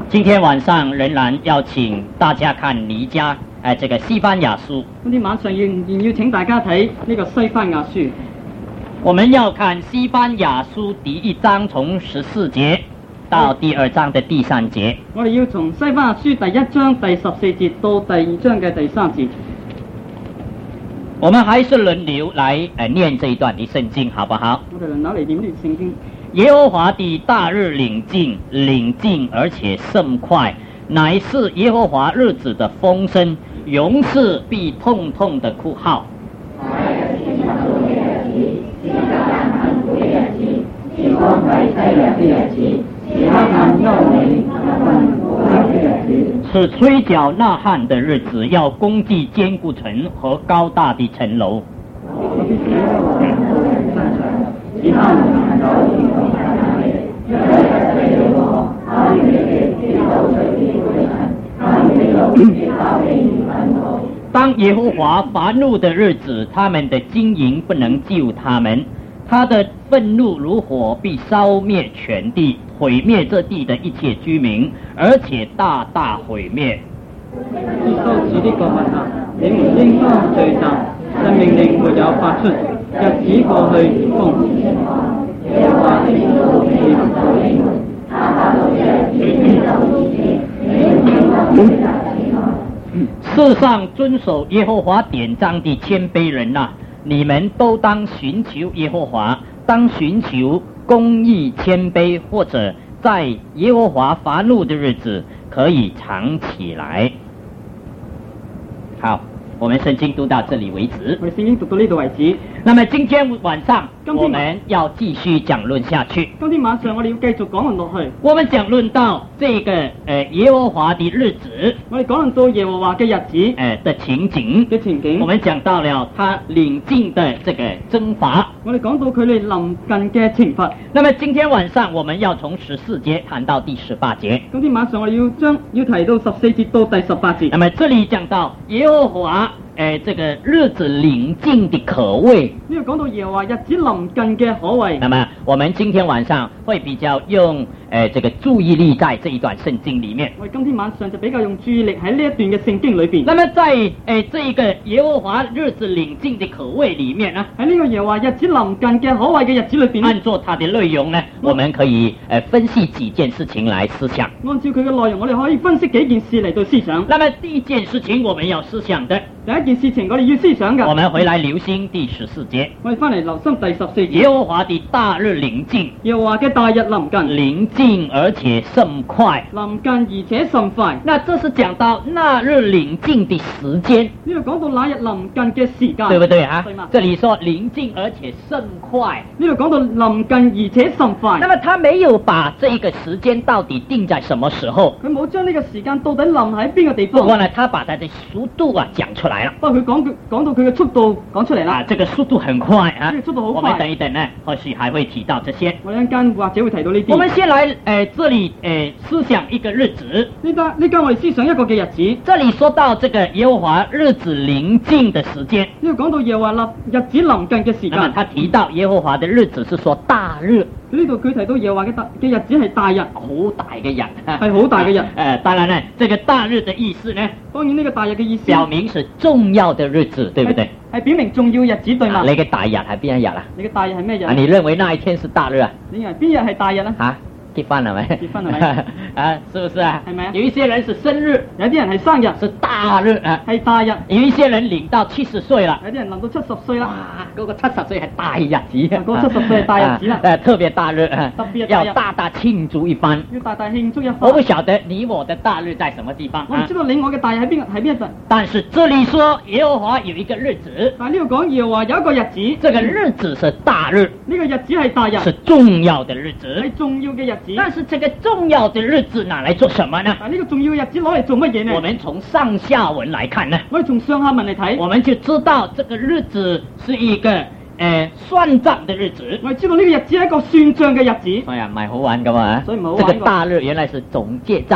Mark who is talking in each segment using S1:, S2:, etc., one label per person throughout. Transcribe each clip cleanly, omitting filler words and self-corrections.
S1: 今天晚上仍然要请大家看尼迦这个西班牙书。
S2: 今天晚上仍然要請大家睇呢個西班牙書。
S1: 我們要看西班牙書第1章從14節到第2章的第3節。
S2: 我哋要從西班牙書第1章第14節到第2章嘅第3節。
S1: 我們還是輪流來念這一段的聖經，好不好？
S2: 我哋輪流嚟念呢段聖經。
S1: 耶和華的大日臨近，臨近而且甚快，乃是耶和華日子的風聲，勇士必痛痛的哭號。是吹角呐喊的日子，要攻擊堅固城和高大的城樓。當耶和華發怒的日子，他們的經營不能救他們，他的憤怒如火，必燒滅全地，毀滅這地的一切居民，而且大大毀滅。
S2: 至羞恥的國民啊，你們應當聚集，但命令沒有發出，日子過去如風。
S1: 世上遵守耶和華典章的謙卑人啊，你們都當尋求耶和華，當尋求公義謙卑，或者在耶和華發怒的日子可以藏起來。好，我們聖經讀到這裡為止。
S2: 我哋聖經讀到呢度為止。
S1: 那麼今天晚上我們要繼續講論下去。
S2: 今天晚上我哋要繼續講論落去。
S1: 我們講論到這個耶和華的日子，
S2: 我哋講論到耶和華嘅日子
S1: 的情景。我們講到了他臨近的這個征伐。我哋講到佢哋臨近嘅懲罰。那麼今天晚上我們要從14節談到第18節。
S2: 今天晚上我哋要提到14節到第18節。
S1: 那麼這裡講到耶和華這個日子臨近的可畏。
S2: 呢個講到耶和華日子臨近嘅可畏。
S1: 那麼我們今天晚上會比較用這個注意力在這一段聖經裡面。
S2: 我哋今天晚上就比較用注意力喺呢一段嘅聖經裏邊。
S1: 那麼在這一個耶和華日子臨近的可畏裡面呢，
S2: 喺呢個耶和華日子臨近嘅可畏嘅日子裏邊，
S1: 按照它的內容呢，我們可以分析幾件事情來思想。
S2: 按照佢嘅內容，我哋可以分析幾件事嚟到思想。
S1: 那麼第一件事情我們要思想的，
S2: 第一件事情我哋要思想嘅，
S1: 我們回來留心第14節。
S2: 我哋翻嚟留心第14節。
S1: 耶和華的大日臨近，
S2: 耶和華嘅大日臨近，
S1: 臨近而且甚快，
S2: 臨近而且甚快。
S1: 那這是講到那日臨近的時間。
S2: 呢度講到那日臨近嘅時間，
S1: 對不對啊？
S2: 對嗎？
S1: 這裡說臨近而且甚快，
S2: 呢度講到臨近而且甚快。
S1: 那麼他沒有把這個時間到底定在什麼時候？
S2: 佢冇將呢個時間到底臨喺邊個地方？
S1: 不過呢，他把他的速度講出來了。
S2: 不過佢講到佢嘅速度講出嚟啦。
S1: 這個速度很快啊！
S2: 速度好快。
S1: 我們等一等呢，或許還會提到這些。
S2: 我一陣間或者會提到呢啲。
S1: 我們先來這裡思想一個日子。
S2: 呢間我哋思想一個嘅日子。
S1: 這裡說到這個耶和華日子臨近的時間。
S2: 呢度講到耶和華日子臨近嘅時間。
S1: 那麼他提到耶和華的日子是說大日。
S2: 呢度佢提到耶和華嘅日子係大日，
S1: 好大嘅日，
S2: 係好大嘅日。
S1: 當然呢，這個大日的意思呢，
S2: 當然呢個大日嘅意思，
S1: 表明是重要的日子，對不對？
S2: 係表明重要日子，對嗎？
S1: 你嘅大日係邊一日啊？
S2: 你嘅大日係咩日？
S1: 你認為那一天是大日啊？
S2: 你認為邊日係大日啊？
S1: 啊？結婚了沒？
S2: 結婚了沒？
S1: 是不是啊？
S2: 係咪啊？
S1: 有一些人是生日，
S2: 有啲人係生日，
S1: 是大日啊，
S2: 係大日。
S1: 有一些人領到70歲了，
S2: 有啲人臨到70歲啦。
S1: 哇，嗰個70歲係大日子，
S2: 嗰個70歲係大日子啦。
S1: 特別大日，
S2: 特別大日，
S1: 要大大慶祝一番。
S2: 要大大慶祝一番。
S1: 我不曉得你我的大日在什麼地方。
S2: 我唔知道你我嘅大日喺邊一陣。
S1: 但是這裡說耶和華有一個日子，
S2: 但係呢度講耶和華有一個日子，
S1: 這個日子是大日，
S2: 呢個日子係大日，
S1: 是重要的日子，
S2: 係重要嘅日子。
S1: 但是這個重要的日子拿來做什麼呢？
S2: 呢個重要嘅日子攞嚟做乜嘢呢？
S1: 我們從上下文來看呢，
S2: 我哋從上下文嚟睇，
S1: 我們就知道這個日子是一個算賬的日子。
S2: 我哋知道呢個日子係一個算賬嘅日子。
S1: 所以唔係好玩㗎嘛，
S2: 所以唔好玩。
S1: 這個大日原來是總結賬的。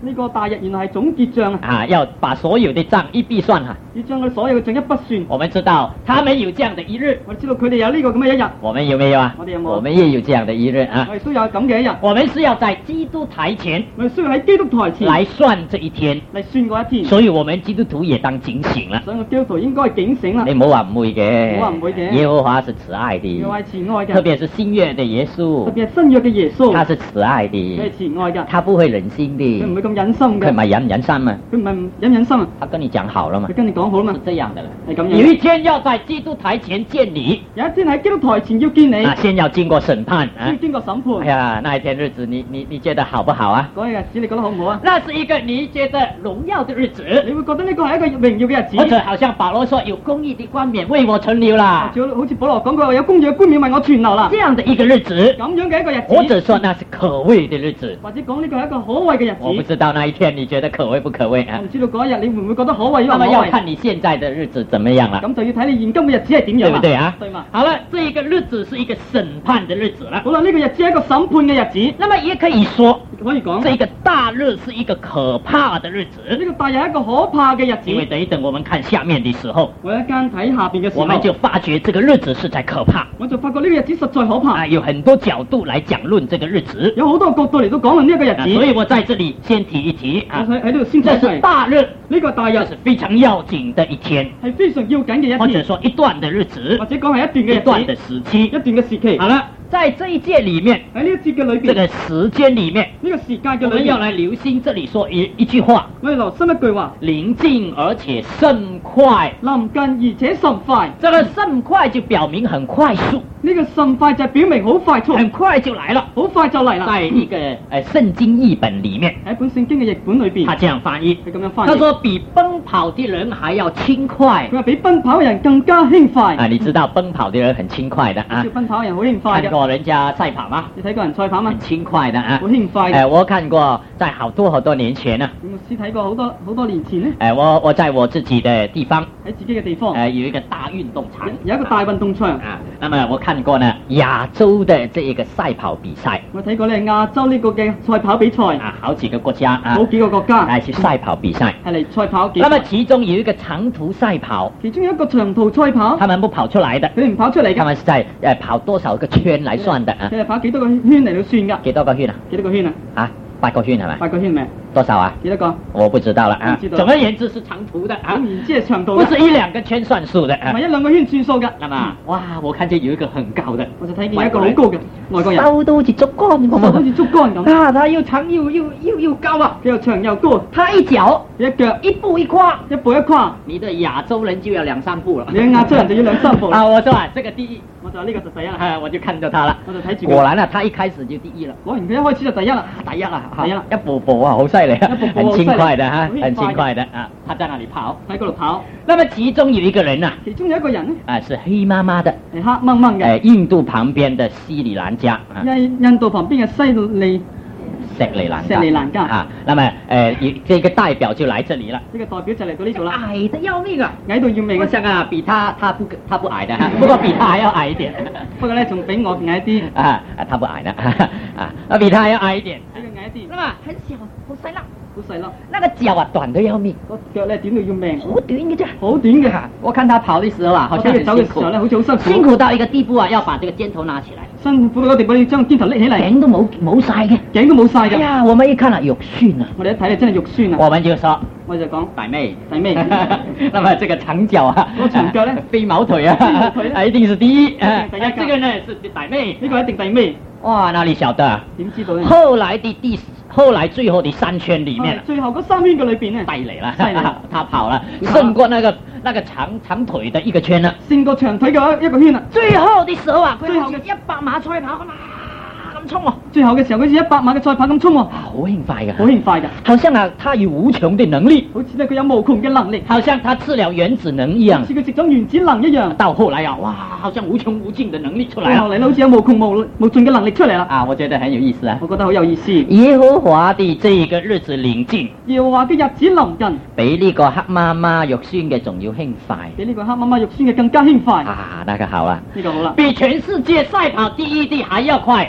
S2: 呢個大日原來係總結帳啊！
S1: 啊，要把所有的賬一筆算啊。
S2: 要將佢所有嘅帳一筆算。
S1: 我們知道他們有這樣的一日，
S2: 我哋知道佢哋有呢個咁嘅一日。
S1: 我們有沒有啊？
S2: 我哋有冇？
S1: 我們也有這樣的一日啊。
S2: 我哋都有咁嘅一日。
S1: 我們是要在基督台前，
S2: 我哋需要喺基督台前
S1: 來算這一天，
S2: 嚟算嗰一天。
S1: 所以我們基督徒也當警醒了。
S2: 所以我基督徒應該警醒啦。
S1: 你唔好話唔會嘅，
S2: 唔好話唔會嘅。
S1: 耶和華是慈愛的，
S2: 耶和華係慈愛嘅，
S1: 特別是新約的耶穌，
S2: 特別係新約嘅耶穌，
S1: 他是慈愛的，
S2: 佢係慈愛嘅，
S1: 他不會忍心的，
S2: 佢唔會咁忍心嘅，
S1: 佢唔係忍唔忍心啊？
S2: 佢唔係忍唔忍心啊？
S1: 他跟你講好了嘛？
S2: 佢跟你講好啦嘛？
S1: 是這樣的啦，
S2: 係咁樣。
S1: 有一天要在基督台前見你，
S2: 有一天喺基督台前要見你，
S1: 先要經過審判啊，
S2: 要經過審判。
S1: 哎呀，那一天日子你覺得好不好啊？
S2: 嗰日子你覺得好唔好啊？
S1: 那是一個你覺得榮耀的日子，
S2: 你會覺得呢個係一個榮耀嘅日子。
S1: 或者好像保羅說有公義的冠冕為我存留啦，
S2: 好似保羅講過有公義嘅冠冕為我存留啦，
S1: 這樣的一個日子，
S2: 咁樣嘅一個日子，
S1: 或者說那是可畏的日子，
S2: 或者講呢個係一個可畏嘅日子。
S1: 我不知道那一天你覺得可畏不可畏啊？
S2: 我唔知道嗰一日你會唔會覺得可畏？
S1: 那麼要看你現在的日子怎麼樣啦。
S2: 咁就要睇你現今嘅日子係點樣，
S1: 對不對啊？
S2: 對嘛？
S1: 好了，這一個日子是一個審判的日子了。
S2: 好啦，呢個日子係一個審判嘅日子。
S1: 那麼也可以說，
S2: 可以講，
S1: 這個大日是一個可怕的日子。
S2: 呢個大日係一個可怕嘅日子。
S1: 因為等我們看下面的時候，
S2: 我一間睇下邊嘅時候，
S1: 我們就發覺這個日子實在可怕。
S2: 我就發覺呢個日子實在可怕。
S1: 有很多角度來講論這個日子，
S2: 有好多角度嚟到講論呢一個日子。
S1: 所以我在這裡先提一提啊，
S2: 喺呢度先提一提。
S1: 這是大日，
S2: 呢個大日
S1: 是非常要緊的一天，
S2: 係非常要緊嘅一天，
S1: 或者說一段的日子，
S2: 或者講係一
S1: 段的時期，
S2: 一段嘅時期。
S1: 好了，在這一節裡面，
S2: 喺呢一節嘅裏邊，
S1: 這個時間裡面，
S2: 呢個時間嘅裏面，
S1: 我們要來留心這裡說一句話，
S2: 我哋留心一句話：
S1: 臨近而且甚快。
S2: 臨近而且甚快。
S1: 這個甚快就表明很快速，
S2: 呢個甚快就表明好快速，
S1: 很快就來了，
S2: 好快就嚟啦。
S1: 在一個聖經譯本裡面，
S2: 喺本聖經嘅譯本裏邊，
S1: 他這樣翻譯，
S2: 佢咁樣翻譯，
S1: 他說比奔跑的人還要輕快。
S2: 佢話比奔跑嘅人更加輕快。
S1: 啊，你知道奔跑的人很輕快的啊？
S2: 奔跑嘅人好輕快嘅。
S1: 看過人家賽跑嗎？
S2: 你睇過人賽跑嗎？
S1: 很輕快的啊，
S2: 好輕快嘅。
S1: 我看過，在好多年前啊。
S2: 有冇睇過好多年前呢？
S1: 我在我自己的地方，
S2: 喺自己嘅地方，
S1: 有一個大運動場，
S2: 有一個大運動場
S1: 啊。那麼我看過呢亞洲的這一個賽跑比賽，
S2: 我睇過呢亞洲呢個嘅賽跑比賽
S1: 啊，好幾個國家啊，
S2: 好幾個國家
S1: 嚟去賽跑比賽，
S2: 係嚟賽跑。
S1: 那麼其中有一個長途賽跑，
S2: 其中有一個長途賽跑，
S1: 他們不跑出來的，
S2: 佢哋唔跑出嚟嘅，
S1: 他們是在跑多少個圈來算的啊？
S2: 佢哋跑幾多個圈嚟到算㗎？
S1: 幾多個圈啊？
S2: 幾多個圈啊？
S1: 啊，8個圈係咪
S2: ？8個圈咩？
S1: 多少啊？
S2: 幾多個？
S1: 我不知道了啊。總而言之是長途的啊，
S2: 即係長途，
S1: 不是1-2個圈算數的啊。
S2: 唔係1-2個圈算數㗎。
S1: 那麼，哇，我看見有一個很高的，
S2: 我就睇見一個好高嘅外國人，
S1: 瘦到好似竹竿咁，
S2: 好似竹竿咁。
S1: 啊，他又長又高啊，
S2: 佢又長又高。
S1: 他一腳
S2: 一步一跨，
S1: 你的亞洲人就要2-3步了。
S2: 你嘅亞洲人就要2-3步啦。
S1: 啊，我說啊，這個第一，
S2: 我就話呢個就第一啦。
S1: 我就看着他了，
S2: 我就睇住。
S1: 果然啊，他一開始就第一了。
S2: 果然佢一開始就第一啦，
S1: 第一啦，
S2: 一
S1: 步步啊，好犀利啊，很輕快的哈，很輕快的啊，他在那裡跑，
S2: 喺嗰度跑。
S1: 那麼其中有一個人啊，
S2: 其中有一個人
S1: 啊，是黑麻麻的，
S2: 係黑掹掹嘅，
S1: 印度旁邊的斯里蘭家啊，
S2: 印度旁邊嘅斯里蘭家
S1: 啊，那麼這個代表就來這裡了，
S2: 呢個代表就嚟到呢度啦，
S1: 矮得要命啊，
S2: 矮到要命。
S1: 我想啊，比他不矮的哈，不過比他還要矮一點，
S2: 不過呢仲比我矮啲
S1: 啊，他不矮的啊，比他還要矮一點，
S2: 比佢矮一啲，
S1: 那麼很小，好細粒。
S2: 好細粒，
S1: 那個腳啊短得要命，
S2: 個腳咧短到要命，
S1: 好短嘅啫，
S2: 好短嘅。
S1: 我看他跑的時候啊，好像
S2: 佢走嘅時候咧，好似好辛苦，
S1: 辛苦到一個地步啊，要把這個肩頭拿起來，
S2: 辛苦到個地步要將肩頭拎起嚟，
S1: 頸都冇晒嘅，
S2: 頸都冇晒嘅。
S1: 哎呀，我們一看啊，肉酸啊，
S2: 我哋一睇咧真係肉酸啊。
S1: 我們就說，
S2: 我就講
S1: 弟妹，
S2: 那
S1: 麼這個長腳啊，
S2: 個長腳咧，
S1: 飛毛腿啊，一定是第一，
S2: 第一，
S1: 這個呢是弟妹，
S2: 呢個一定第尾。
S1: 哇，哪裡曉得啊？
S2: 點知道呢？
S1: 後來最後的3圈裡面，
S2: 最後嗰3圈嘅裏邊呢，
S1: 犀利啦，他跑了，勝過那個長腿的一個圈啦，
S2: 勝過長腿嘅一個圈啦。
S1: 最後的時候啊，最後嘅100碼賽跑咁衝啊！
S2: 最後嘅時候，好似100碼嘅賽跑咁衝喎，
S1: 好輕快嘅，
S2: 好輕快嘅，
S1: 好像啊，他有無窮的能力，
S2: 好似咧佢有無窮嘅能力，
S1: 好像他吃了原子能一樣，
S2: 好似佢食咗原子能一樣。
S1: 到後來啊，哇，好像無窮無盡的能力出來了，
S2: 後嚟好似有無窮無盡嘅能力出嚟啦。
S1: 啊，我覺得很有意思啊，
S2: 我覺得好有意思。
S1: 耶和華的這個日子臨近，
S2: 耶和華嘅日子臨近，
S1: 比呢個黑媽媽肉酸嘅仲要輕快，
S2: 比呢個黑媽媽肉酸嘅更加輕快。
S1: 啊，那個好啊，
S2: 呢個好啦，
S1: 比全世界賽跑第一的還要快，
S2: 比全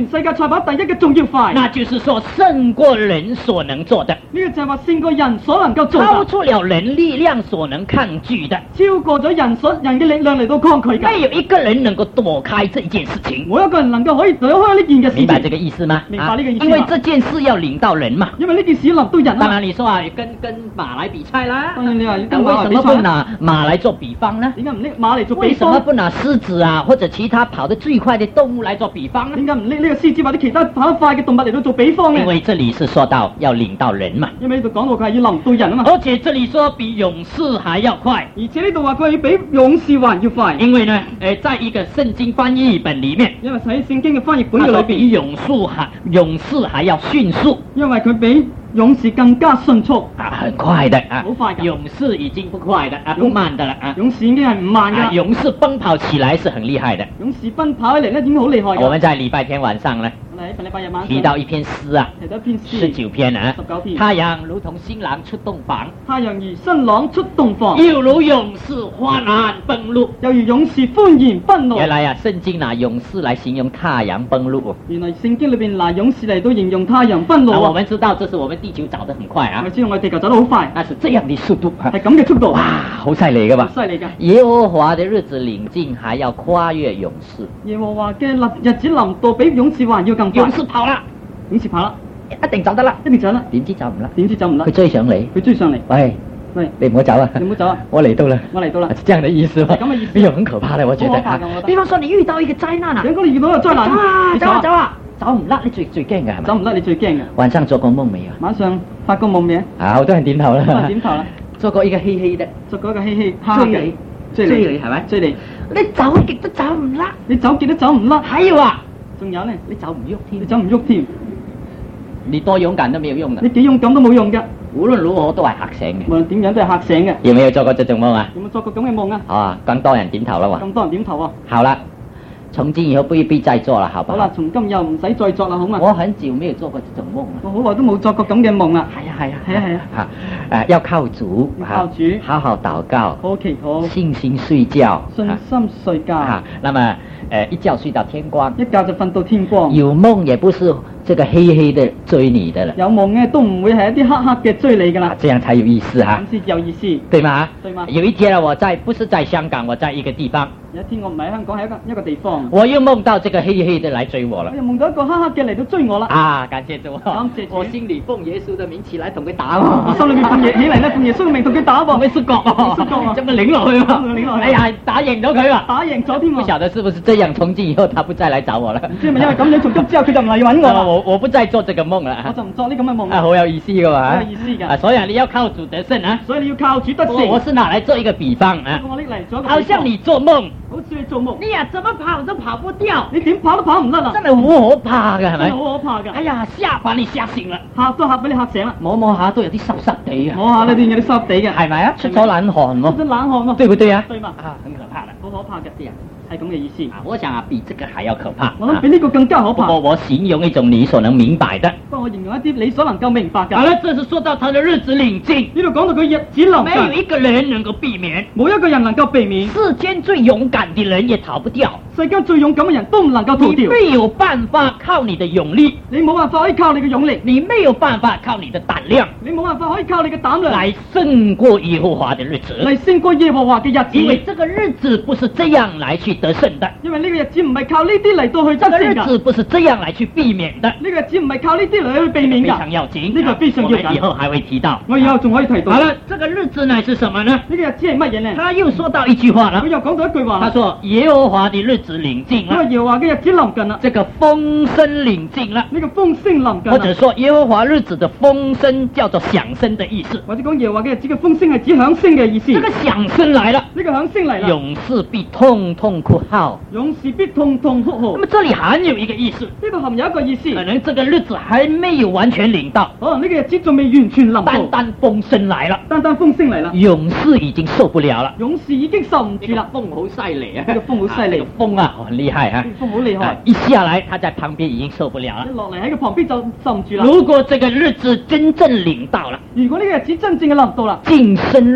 S2: 世界賽跑第一嘅仲要快。
S1: 那就是說勝過人所能做的，
S2: 呢個就係話勝過人所能夠做
S1: 超
S2: 嘅，
S1: 出了人力量所能抗拒的，
S2: 超過咗人嘅力量嚟到抗拒嘅。
S1: 沒有一個人能夠躲開這件事情。
S2: 冇一個人能夠可以躲開呢件嘅事情。
S1: 明白這個意思嗎？
S2: 明白這個意思嗎？
S1: 因為這件事要領到人嘛。
S2: 因為呢件事臨到人
S1: 當
S2: 啦。
S1: 然你說啊，跟馬來比賽啦，
S2: 當然你話要
S1: 那為什麼不拿馬來做比方呢？
S2: 點解唔拎馬嚟做比
S1: 為什麼
S2: 方？
S1: 不拿獅子啊或者其他跑得最快的動物來做比方呢？
S2: 點解唔拎呢個獅子或者其他跑得快嘅動物嚟到做比方呢？
S1: 因為這裡是說到要領到人嘛。
S2: 因為呢度講到佢係要臨到人啊嘛。
S1: 而且這裡說比勇士還要快，
S2: 而且呢度話佢係比勇士還要快。
S1: 因為呢，在一個聖經翻譯本裡面，
S2: 因為喺聖經嘅翻譯本嘅裏邊，
S1: 它說比勇士還要迅速。
S2: 因為佢比勇士更加迅速
S1: 啊，很快的啊，
S2: 好快的
S1: 勇士已經不快的啊，不慢的了啊。
S2: 勇士已經係唔慢㗎。
S1: 勇士奔跑起來是很厲害的。
S2: 勇士奔跑起嚟咧已經好厲害㗎。
S1: 我們在禮拜天晚上呢，
S2: 我哋喺禮拜日晚
S1: 提到一篇詩啊，
S2: 提到一篇詩
S1: 19篇啊
S2: ，19篇。
S1: 太陽如同新郎出洞房，
S2: 太陽如新郎出洞房，
S1: 又如勇士歡然奔路。
S2: 又如勇士歡然奔路。
S1: 原來啊，聖經拿勇士來形容太陽奔路。
S2: 原來聖經裏邊拿勇士嚟到形容太陽奔路啊。
S1: 我們知道這是我們地球走得很快啊
S2: 我，知道我哋地球走得好快，
S1: 但是這樣的速度啊，
S2: 係咁嘅速度。
S1: 哇，好犀利㗎嘛！
S2: 好犀利㗎。
S1: 耶和華的日子臨近，還要跨越勇士。
S2: 耶和華嘅日子臨到，比勇士還要更快。
S1: 勇士跑啦，
S2: 勇士跑啦，
S1: 一定走得啦，
S2: 一定走啦。
S1: 點知走唔甩？
S2: 點知走唔甩？
S1: 佢追上你，
S2: 佢追上嚟。
S1: 喂，
S2: 喂，
S1: 你唔好走啊！
S2: 你唔好走啊！
S1: 我嚟到了，
S2: 我嚟到啦。
S1: 是這樣的意思嗎？
S2: 係咁嘅意思。
S1: 哎呦，很可怕的，我覺得。
S2: 好可怕㗎我覺得
S1: 比方說你遇到一個災難啊，
S2: 如果你遇到一個災難，你
S1: 走啊，走唔甩，你最驚嘅係咪？
S2: 走唔甩，你最驚嘅。
S1: 晚上做過夢沒有？
S2: 晚上發過夢未啊？
S1: 啊，好多人點頭啦。
S2: 好多人點頭啦。
S1: 做過一個黑黑的，
S2: 做過一個希希哈
S1: 追你，
S2: 追
S1: 你係咪？
S2: 追你，
S1: 你走極都走唔甩。
S2: 你走極都走唔甩。
S1: 還有啊，
S2: 仲有呢，
S1: 你走唔喐添
S2: 你。走唔喐添，
S1: 你多勇敢都沒有用的
S2: 你，幾勇敢都冇用㗎。
S1: 無論如何都係嚇醒
S2: 無論點樣都係嚇醒嘅。
S1: 嘅。有沒有做過這種夢啊？
S2: 有冇作過咁嘅夢啊？
S1: 啊，更多人點頭啦喎。
S2: 咁多人點頭啊！
S1: 好了，從今以後不必再做了，好不好？
S2: 好啦，從今以後唔使再作啦，好嘛？
S1: 我很久沒有做過這種夢了。
S2: 我好耐都冇作過咁嘅夢啦。
S1: 係啊係啊
S2: 係啊係啊。
S1: 要靠主，
S2: 要靠主
S1: 好好禱告，
S2: 好好祈禱，
S1: 信心睡覺，
S2: 信心睡覺，
S1: 那麼一覺睡到天光，
S2: 一覺就瞓到天光。
S1: 有夢也不是這個黑黑的追你的了，
S2: 有夢嘅都唔會係一啲黑黑嘅追你㗎啦，
S1: 這樣才有意思哈，
S2: 咁先有意思，
S1: 對嗎？
S2: 對嗎？
S1: 有一天啊，不是在香港，我在一個地方，
S2: 有一天我唔喺香港，係一個地方，
S1: 我又夢到這個黑黑的來追我了
S2: 我，又夢到一個黑黑嘅嚟到追我啦。
S1: 啊，感謝主，
S2: 感謝主
S1: 我心裏奉耶穌的名起來同佢打我，
S2: 我心裏面奉耶起嚟咧，奉耶穌嘅名同佢打喎，
S1: 沒摔角啊，
S2: 摔角啊，
S1: 這麼擰落去嘛，
S2: 擰落去
S1: 哎呀，打贏咗佢啊！
S2: 打贏咗添
S1: 不
S2: 喎。
S1: 曉得是不是這樣，從今以後他不再來找我了。
S2: 唔知係咪因為咁樣，從今之後佢就唔嚟揾我啦。
S1: 我不再做這個夢
S2: 我
S1: 了。
S2: 就唔作呢咁嘅夢
S1: 啊，
S2: 啦。
S1: 好有意思㗎嘛。
S2: 好有意思㗎
S1: 所以你要靠主得勝啊。
S2: 所以你要靠主得勝。
S1: 我是拿來做一個比方啊，
S2: 我拎嚟做一個比方
S1: 好像你做夢，
S2: 好似你做夢，
S1: 你呀怎麼跑都跑不掉，
S2: 你點跑都跑唔甩啦，
S1: 真係好可怕㗎，係
S2: 真係
S1: 咪？
S2: 好可怕㗎。
S1: 哎呀，把你嚇醒啦，
S2: 嚇都嚇俾你嚇醒啦，
S1: 摸下都有啲濕濕地啊，
S2: 摸下呢啲有啲濕地嘅，
S1: 係咪啊？出咗冷汗喎，
S2: 出咗冷汗喎，
S1: 對不對啊？
S2: 對嘛？
S1: 啊，很可怕的。
S2: 好可怕嘅啲人，係咁嘅意思。
S1: 我想啊，比這個還要可怕。
S2: 我諗比呢個更加可怕。
S1: 不過我形容一種你所能明白的。
S2: 不過我形容一啲你所能夠明白嘅。
S1: 好了，這是說到他的日子臨近，
S2: 呢度講到佢日子臨
S1: 沒有
S2: 近，
S1: 一個人能夠避免，
S2: 冇一個人能夠避免，
S1: 世間最勇敢的人也逃不掉。
S2: 世間最勇敢嘅人都唔能夠逃掉。
S1: 你沒有辦法靠你的勇力，
S2: 你冇辦法可以靠你嘅勇力，
S1: 你沒有辦法靠你的膽量
S2: 你冇辦法可以靠你嘅膽量
S1: 來勝過耶和華的日子，
S2: 嚟勝過耶和華嘅日子。
S1: 因為這個日子不是這樣來去得勝的，
S2: 因為呢個日子唔係靠呢啲嚟到去得
S1: 這個日
S2: 勝㗎。
S1: 子不是這樣來去避免的，
S2: 呢個日子唔係靠呢啲嚟去避免㗎。
S1: 非常要緊。
S2: 呢個非常要緊
S1: 我們以後還會提到。
S2: 我以後仲可以提到。
S1: 好了，這個日子呢是什麼呢？
S2: 呢個日子係乜嘢呢？
S1: 他又說到一句話了
S2: 佢，又講到一句話啦。
S1: 他說耶和華的日子臨近了，
S2: 因為耶和華嘅日子臨近啦，
S1: 這個風聲臨近了，
S2: 呢個風聲臨近
S1: 或者
S2: 啦，
S1: 說耶和華日子的風聲叫做響聲的意思。
S2: 或者講耶和華嘅日子嘅風聲係指響聲嘅意思。
S1: 這個響聲來了，
S2: 呢個響聲嚟啦，
S1: 勇士必痛痛哭號。
S2: 勇士必痛痛哭號。
S1: 那麼這裡還有一個意思，
S2: 呢個含有一個意思，
S1: 可能這個日子還沒有完全臨到，
S2: 可能呢個日子仲未完全臨到，
S1: 單單風聲來了，
S2: 單單風聲嚟啦，
S1: 勇士已經受不了了。
S2: 勇士已經受唔住啦，
S1: 風好犀利啊！
S2: 呢個風好犀利
S1: 這個風啊，很厲害啊！
S2: 呢個風好厲害，
S1: 一下來，他在旁邊已經受不了了
S2: 一。落嚟喺佢旁邊就受唔住啦。
S1: 如果這個日子真正臨到了，
S2: 如果呢個日子真正嘅臨到啦，
S1: 進深入了，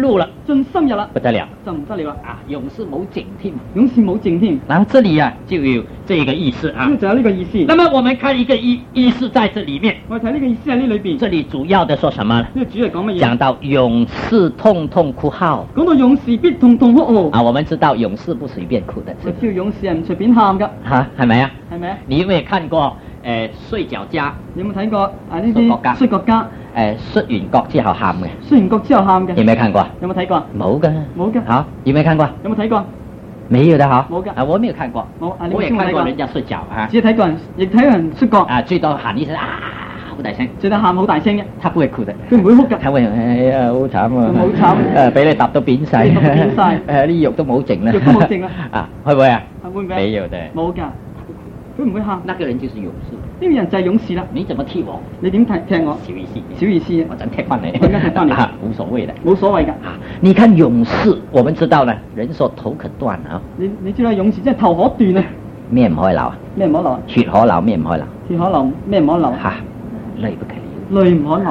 S2: 進深入啦，
S1: 不得了
S2: 就唔得了啦。
S1: 啊！勇士冇警惕，
S2: 勇士冇靜添，
S1: 然后这里就有这个意思啊
S2: 呢。就有呢個意思。
S1: 那么我们看一个意思在这里面，
S2: 我哋睇呢個意思喺呢裏邊。
S1: 这里主要的说什么呢？
S2: 呢個主係講乜嘢？
S1: 讲到勇士痛痛哭號
S2: 講到勇士必痛痛哭號。
S1: 啊，我們知道勇士不隨便哭的，
S2: 我知道勇士係唔隨便喊㗎，
S1: 哈，係咪啊？
S2: 係咪啊？
S1: 你有沒有看過摔跤家？
S2: 你有冇睇過啊？呢
S1: 摔角家
S2: 啲摔角家
S1: 摔完角之後喊嘅，
S2: 摔完角之後喊嘅，
S1: 有沒有看過？
S2: 有冇睇過？
S1: 冇㗎，
S2: 冇㗎。
S1: 好，有沒有看過？
S2: 有冇睇過？
S1: 沒有的哈。
S2: 冇㗎。
S1: 啊，我沒有看過。
S2: 冇啊，你
S1: 我也
S2: 冇睇過。
S1: 看過人家摔跤啊。
S2: 只係睇過人，亦睇過人摔角。
S1: 啊，最多喊一聲啊，好大聲。
S2: 最多喊好大聲嘅，
S1: 他不會哭的。
S2: 佢唔會哭㗎。
S1: 他會哎呀好慘啊！
S2: 好慘。
S1: 俾你揼到扁晒，
S2: 俾你揼到扁晒
S1: 啲肉都冇剩啦。
S2: 肉都冇剩啦。
S1: 啊，會唔會啊？
S2: 會唔會？
S1: 沒有的。
S2: 冇㗎，佢唔會喊。
S1: 那個人就是勇士。
S2: 呢個人就係勇士啦。
S1: 你怎麼踢我？
S2: 你點踢我？
S1: 小意思，
S2: 小意思。
S1: 我真踢翻你。
S2: 我真踢翻你。
S1: 無所謂的。
S2: 冇所謂㗎。
S1: 啊，你看勇士，我們知道呢，人說頭可斷啊。
S2: 你知道勇士真係頭可斷啊。
S1: 咩唔可以流啊？
S2: 咩唔可以流啊？
S1: 血可流，咩唔可以流？
S2: 血可流，咩唔可以流？
S1: 嚇，淚不可流。
S2: 淚唔可以流。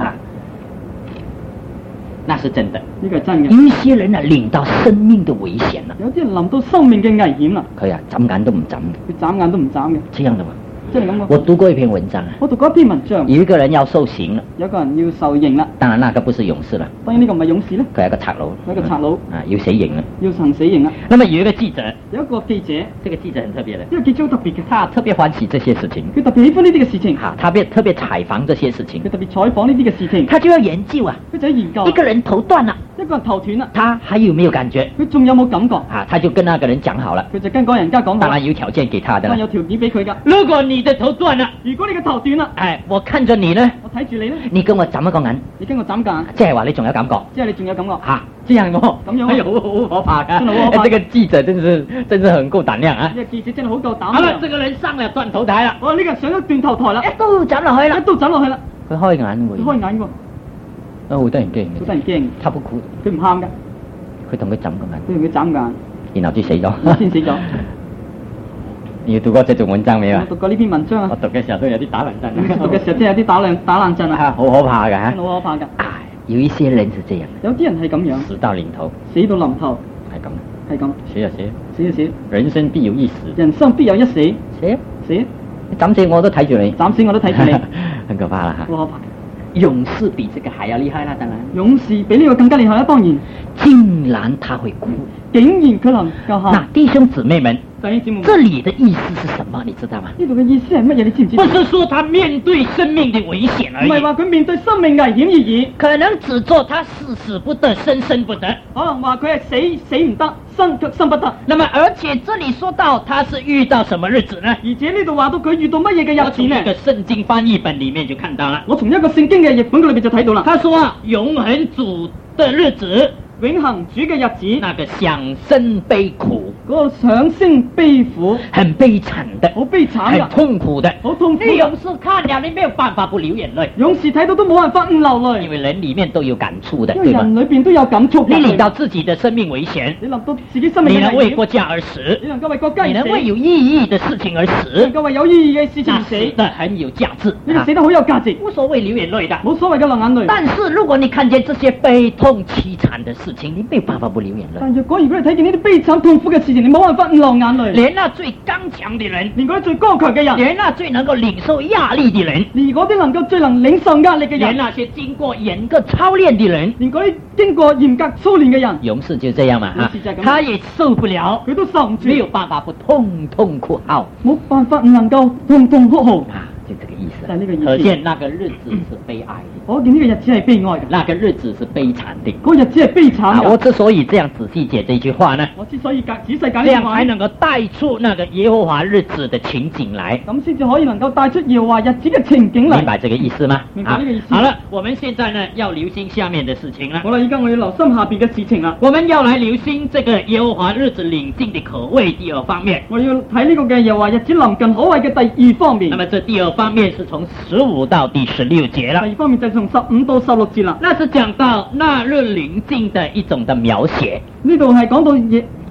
S1: 那是真的。
S2: 呢個係真嘅。
S1: 有一些人啊，臨到生命的危險啦。
S2: 有啲人臨到生命嘅危險啦。
S1: 佢眨眼都唔眨。
S2: 佢眨眼都唔眨嘅。
S1: 這樣的嘛。
S2: 真係咁喎。
S1: 我讀過一篇文章啊。
S2: 我讀過一篇文章。
S1: 有一個人要受刑了。
S2: 有個人要受刑啦。
S1: 當然那個不是勇士了。
S2: 當然呢個唔係勇士咧。
S1: 佢係一個賊佬。
S2: 係一個賊佬。
S1: 啊，要死刑了。
S2: 要行死刑啦。
S1: 那麼有一個記者。
S2: 有一個記者。
S1: 這個記者很特別的。
S2: 呢個記者好特別嘅。
S1: 他特別歡喜這些事情。
S2: 佢特別喜歡呢啲嘅事情。
S1: 他特別採訪這些事情。
S2: 佢特別採訪呢啲嘅事情。
S1: 他就要研究啊。
S2: 佢就喺研究。
S1: 一個人頭斷了。
S2: 一個人頭斷啦。
S1: 他還有沒有感覺？
S2: 佢仲有冇感覺？
S1: 啊，他就跟那個人講好了。
S2: 佢就跟嗰個人家講好。
S1: 當然有條件給他的。
S2: 當然有條件俾佢㗎。
S1: 如果你的頭斷了，
S2: 如果你嘅頭斷啦，
S1: 我看着你呢，
S2: 我睇住你呢，
S1: 你跟我眨一個眼，
S2: 你跟我眨眼，
S1: 即係話你仲有感覺，
S2: 即係你仲有感覺。
S1: 嚇，這樣喎，
S2: 咁樣，
S1: 哎呦，好可怕㗎！
S2: 真係好可怕。
S1: 這個記者真是很夠膽量啊！
S2: 呢個記者真係好夠膽。
S1: 好了，這個人上了斷頭台啦。
S2: 呢個人上咗斷頭台啦，
S1: 一刀斬落去啦，
S2: 一刀斬落去啦。
S1: 佢開眼喎，
S2: 佢開眼喎，
S1: 好得人驚嘅，
S2: 好得人驚。
S1: 他不哭，
S2: 佢唔喊㗎，
S1: 佢同佢眨個眼，
S2: 佢同佢眨眼，
S1: 然後就死咗，
S2: 先死咗。
S1: 你讀過這種文章未啊？
S2: 我讀過呢篇文章啊。
S1: 我讀嘅時候都有啲打冷震。
S2: 讀嘅時候真係有啲打冷震啊。
S1: 好可怕㗎嚇！
S2: 真係好可怕㗎。
S1: 有一些人是這樣。
S2: 有啲人係咁樣。
S1: 死到臨頭。
S2: 死到臨頭。
S1: 係咁。
S2: 係咁。
S1: 死就死。
S2: 死就死。
S1: 人生必有一死。
S2: 人生必有一死。
S1: 死。
S2: 死。
S1: 斬死我都睇住你。
S2: 斬死我都睇住你。
S1: 很可怕啦嚇。
S2: 好可怕。
S1: 勇士比這個還要厲害啦，當然。
S2: 勇士比呢個更加厲害啦，當然。
S1: 竟然他會哭。
S2: 竟然佢能夠喊。
S1: 那弟兄姊妹們。
S2: 弟兄姊妹們。
S1: 這裡的意思是什麼？你知道嗎？
S2: 呢度嘅意思係乜嘢？你知唔知？
S1: 不是說他面對生命的危險而已。
S2: 唔係話佢面對生命危險而已。
S1: 可能只做他死不得，生不得。
S2: 可能話佢係死唔得，生不得。
S1: 那麼而且這裡說到他是遇到什麼日子呢？
S2: 而且呢度話到佢遇到乜嘢嘅日子呢？
S1: 我從一個聖經翻譯本裡面就看到了。
S2: 我從一個聖經嘅譯本裏面就睇到啦。
S1: 他說永恆主的日子。
S2: 永恆主嘅日子，
S1: 那個響聲悲苦，
S2: 嗰個響聲悲苦，
S1: 很悲慘的，
S2: 好悲慘
S1: 很痛苦的，
S2: 好痛苦。
S1: 你勇士看了，你沒有辦法不流眼淚。
S2: 勇士睇到都冇辦法唔流淚，
S1: 因為人裡面都有感觸的，
S2: 因為人裏邊都有感觸。
S1: 你臨到自己的生命危險，
S2: 你臨到自己生命危險，
S1: 你能為國家而死，
S2: 你能夠為國家而死，
S1: 你能為有意義的事情而死，
S2: 能夠為有意義嘅事情而死，
S1: 死得很有價值，
S2: 你死得好有價值，
S1: 無所謂流眼淚的，
S2: 冇所謂嘅流眼淚。
S1: 但是如果你看見這些悲痛淒慘的事情，你沒有辦法不流眼淚。
S2: 但如果你睇見呢啲悲慘痛苦嘅事情，你冇辦法唔流眼淚。
S1: 連那最剛強的人，
S2: 連嗰啲最剛強嘅人，
S1: 連那最能夠領受壓力的人，
S2: 連嗰啲能夠最能領受壓力嘅人，
S1: 連那些經過嚴格操練的人，
S2: 連嗰啲經過嚴格操練嘅人，
S1: 勇士就這樣嘛，
S2: 勇士就係咁，
S1: 他也受不了，
S2: 佢都受唔住，
S1: 沒有辦法不痛痛哭號，
S2: 冇辦法唔能夠痛痛哭號
S1: 啊，就這個意思。
S2: 就係呢個意思。
S1: 可見那個日子是悲哀的。
S2: 我見呢個日子係悲哀嘅，
S1: 那個日子是悲慘的。
S2: 嗰日子係悲慘嘅。
S1: 我之所以這樣仔細解這句話呢，
S2: 我之所以仔細解呢
S1: 這樣才能夠帶出那個耶和華日子的情景來。
S2: 咁先至可以能夠帶出耶和華日子嘅情景嚟。
S1: 明白這個意思嗎？
S2: 明白呢個意思。
S1: 好了，我們現在呢要留心下面的事情啦。
S2: 好啦，而家我要留心下邊嘅事情啦。
S1: 我們要來留心這個耶和華日子臨近的可畏第二方面。
S2: 我要睇呢個嘅耶和華日子臨近可畏嘅第二方面。
S1: 那麼這第二方面是從15到第16節啦。
S2: 第二方面就係從15到16節啦。
S1: 那是講到那日臨近的一種的描寫。
S2: 呢度係講到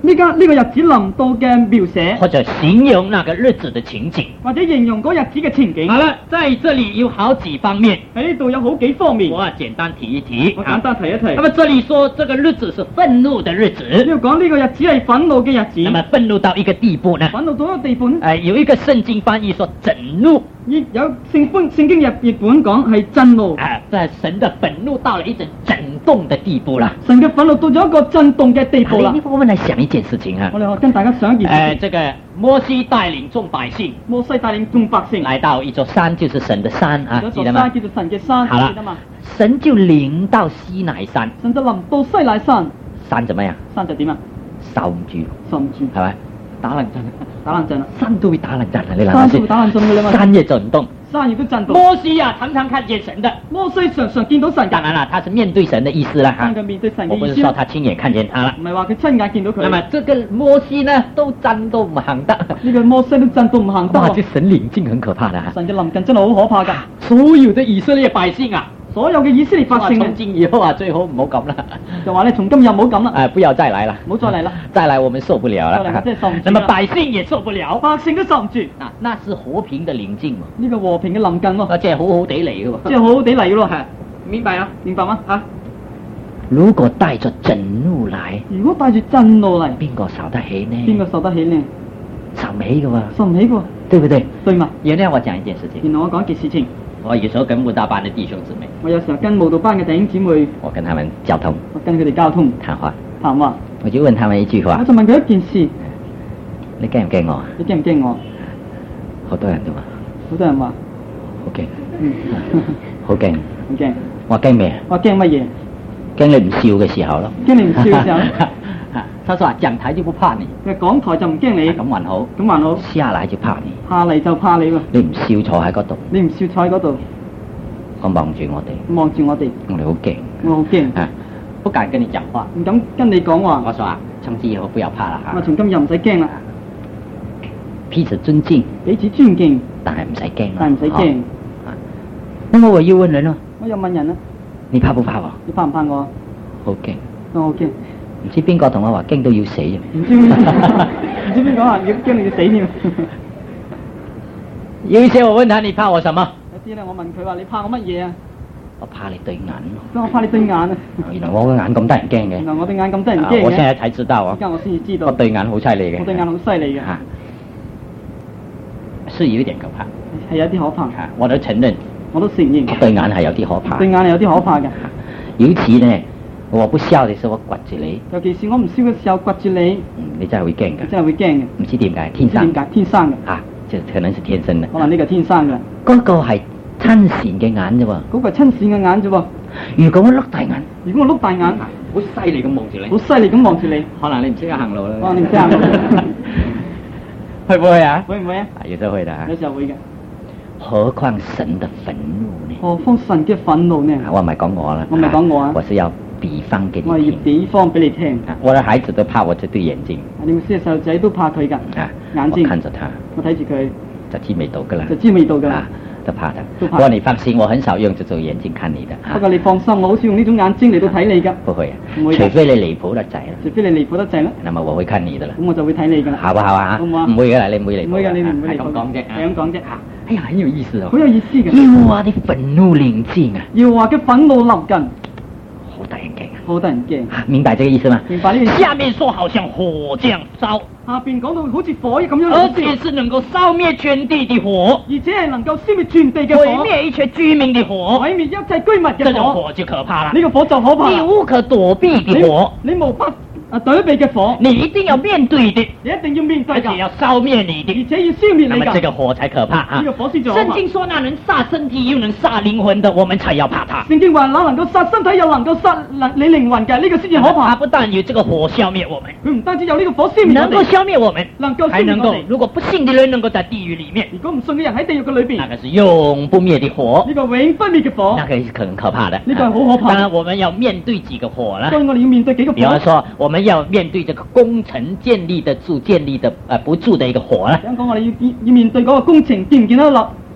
S2: 呢個日子臨到嘅描寫，
S1: 或者形容那个日子的情景。
S2: 或者形容嗰日子嘅情景。
S1: 好了，在这里有好几方面，
S2: 喺呢度有好幾方面，
S1: 我简单提一提。
S2: 我簡單提一提。
S1: 那么这里說這個日子是憤怒的日子，
S2: 要講呢個日子係憤怒嘅日子。
S1: 那麼憤怒到一個地步呢？
S2: 憤怒到一個地步呢？
S1: 有一個聖經翻譯說震怒，
S2: 亦有聖經譯本講係震怒。
S1: 這神的憤怒到了一種震動的地步啦。
S2: 神嘅憤怒到咗一個震動嘅地步啦。
S1: 我們來想一件事情啊。
S2: 我哋跟大家想一件事情。
S1: 這個摩西帶領眾百姓，
S2: 摩西帶領眾百姓
S1: 來到一座山，就是神的山啊，記得嗎？
S2: 叫做神嘅山，
S1: 好了，神就臨到西乃山，
S2: 神就臨到西乃山，
S1: 山怎麼樣？
S2: 山就點啊？
S1: 受唔住，係咪？打冷震啦，山都會打冷震啊！你諗下先，
S2: 山都會打冷震嘅啦嘛，
S1: 山也震動，
S2: 山亦都震動。
S1: 摩西啊，常常看見神的，
S2: 摩西常常見到神。
S1: 當然啦，他是面對神的意思啦哈。
S2: 面對神嘅意思。
S1: 我不是說他親眼看見他了，
S2: 唔係話佢親眼見到佢。
S1: 那麼這個摩西呢，都震都唔行得。
S2: 呢個摩西都震到唔行得。
S1: 哇！這神臨近很可怕的。
S2: 神嘅臨近真係好可怕㗎。
S1: 所有的以色列百姓啊。
S2: 所有嘅以色列百姓，
S1: 從今以後啊，最好唔好咁啦。
S2: 就話你從今日唔好咁啦。
S1: 不要再來了，
S2: 唔好再嚟啦。
S1: 再來我們受不了了。
S2: 真係受唔住。
S1: 那麼百姓也受不了，
S2: 百姓都受唔住。
S1: 那是和平的臨近喎。
S2: 呢個和平嘅臨近喎。
S1: 即係好好地嚟嘅喎。
S2: 即係好好地嚟嘅咯。明白啊？明白嗎？啊？
S1: 如果帶着震怒來，
S2: 如果帶住震怒嚟，
S1: 邊個受得起呢？
S2: 邊個受得起呢？
S1: 受唔起嘅喎。
S2: 受唔起嘅喎。
S1: 對不對？
S2: 對嘛？
S1: 原諒我講一件事情。
S2: 原來我講一件事情。
S1: 我有時候跟舞蹈班的弟兄姊妹，
S2: 我有時候跟舞蹈班嘅弟兄姊妹，
S1: 我跟他們交通，
S2: 我跟佢哋交通
S1: 談話，
S2: 我
S1: 就問他們一句話，
S2: 我就問佢一件事，
S1: 你驚唔驚我？
S2: 你驚唔驚我？
S1: 好多人都話，
S2: 好多人話，
S1: 好驚，好驚，
S2: 好驚。
S1: 我驚咩？
S2: 我驚乜嘢？
S1: 驚你唔笑嘅時候咯。
S2: 驚你唔笑嘅時候。
S1: 他說講台就不怕你，
S2: 講台就唔驚你，
S1: 咁還好，
S2: 咁還好。
S1: 下來就怕你，
S2: 下嚟就怕你喎。
S1: 你唔笑坐喺嗰度，
S2: 你唔笑坐喺嗰度，
S1: 我望住我哋，
S2: 望住我哋，
S1: 我哋好驚，
S2: 我好驚，
S1: 不敢跟你講話，
S2: 唔敢跟你講話。
S1: 我說從今以後不要怕啦嚇。
S2: 我從今日唔使驚啦，
S1: 彼此尊敬，
S2: 彼此尊敬，
S1: 但係唔使驚，
S2: 但係唔使驚。
S1: 那麼我又問人咯，
S2: 我又問人啦，
S1: 你怕不怕我？
S2: 你怕唔怕我？
S1: 好驚，
S2: 我好驚。
S1: 唔知邊個同我話驚到要死啊？
S2: 唔知邊個話要驚你要死添。
S1: 有一些我問他你怕我什麼？
S2: 有啲咧我問佢話你怕我乜嘢啊？
S1: 我怕你對眼
S2: 咯。我怕你對眼啊！
S1: 原來我個眼咁得人驚嘅。
S2: 原來我對眼咁得人驚嘅。
S1: 我現在才知道啊！
S2: 而家我先至知道。
S1: 我對眼好犀利嘅。
S2: 我對眼好犀利嘅。
S1: 是有一點可怕。
S2: 係有啲可怕。
S1: 我都承認。
S2: 我都承認。
S1: 對眼係有啲可怕。
S2: 對眼係有啲可怕嘅。
S1: 有一次呢，我不笑嘅時候，我掘住你。
S2: 尤其是我唔笑嘅時候，掘住你。
S1: 你真係會驚㗎。
S2: 真係會驚嘅。
S1: 唔知點解，天生。
S2: 點解？天生嘅。
S1: 就可能是天生嘅。
S2: 可能呢個天生嘅。
S1: 嗰個係親善嘅眼啫喎。
S2: 嗰個係親善嘅眼啫喎。
S1: 如果我碌大眼，
S2: 好犀利咁望住你。好犀利咁望住你。
S1: 可能你唔識得行路啦。
S2: 可能你唔識行路。
S1: 會唔會啊？
S2: 會唔會啊？
S1: 有時候會的。
S2: 有時候會嘅。
S1: 何況神的憤怒呢？
S2: 何況神嘅憤怒呢？
S1: 我唔係講我啦。
S2: 我唔係講我啊。
S1: 我是要比方給你聽。
S2: 我要比方俾你聽。
S1: 我的孩子都怕我這對眼睛。
S2: 你們啲細路仔都怕佢㗎。眼睛。
S1: 我看着他。
S2: 我睇住佢。
S1: 就知味道㗎啦。
S2: 就知味道㗎啦。
S1: 都怕的。不過你放心，我很少用這種眼睛看你的。
S2: 不過你放心，我好少用呢種眼睛嚟到睇你㗎。
S1: 不會啊。唔會。除非你離譜得滯啦。
S2: 除非你離譜得滯啦。
S1: 那麼我會看你的啦。
S2: 咁我就會睇你㗎啦。
S1: 好不好啊？
S2: 好唔好啊？
S1: 唔會㗎啦，你唔會離譜。
S2: 唔會㗎，你唔會離譜。
S1: 係咁講啫。
S2: 係咁講啫。
S1: 哎呀，很有意思哦。
S2: 好有意思嘅。
S1: 耶和華的憤怒臨近啊！
S2: 耶和華嘅憤怒臨近。
S1: 好得人驚啊！
S2: 好得人驚。
S1: 明白這個意思嗎？
S2: 明白呢個意思。
S1: 下面說好像火這樣燒。
S2: 下邊講到好似火咁樣，
S1: 而且是能夠燒滅全地的火，
S2: 而且係能夠消滅全地嘅火，
S1: 毀滅一切居民的火，
S2: 毀滅一切居民嘅火。
S1: 這種火就可怕了。
S2: 呢個火就可怕。
S1: 你無可躲避的火，
S2: 你無法躲避嘅火，
S1: 你一定要面對的，
S2: 你一定要面對，
S1: 而且要燒滅你的，
S2: 而且要消滅你。
S1: 那麼這個火才可怕啊！
S2: 呢個火先最可怕。
S1: 聖經說那能殺身體又能殺靈魂的，我們才要怕他。
S2: 聖經話那能夠殺身體又能夠殺你靈魂嘅，呢個先至可怕。
S1: 他不但有這個火消滅我們，
S2: 佢唔單止有呢個火消滅我哋，
S1: 能夠消滅我們，
S2: 能夠
S1: 還能夠，如果不信的人能夠在地獄裡面，
S2: 如果唔信嘅人喺地獄嘅裏邊，
S1: 那個是永不滅的火，
S2: 呢個永不滅嘅火，
S1: 那個是很可怕的。
S2: 呢個係好可怕。
S1: 當然我們要面對幾個火啦。
S2: 所以我哋要面對幾個火。
S1: 比方說，我們要面對這個工程建立得住、建立得不住的一個火啦。
S2: 想講我哋要面對嗰個工程建唔建得落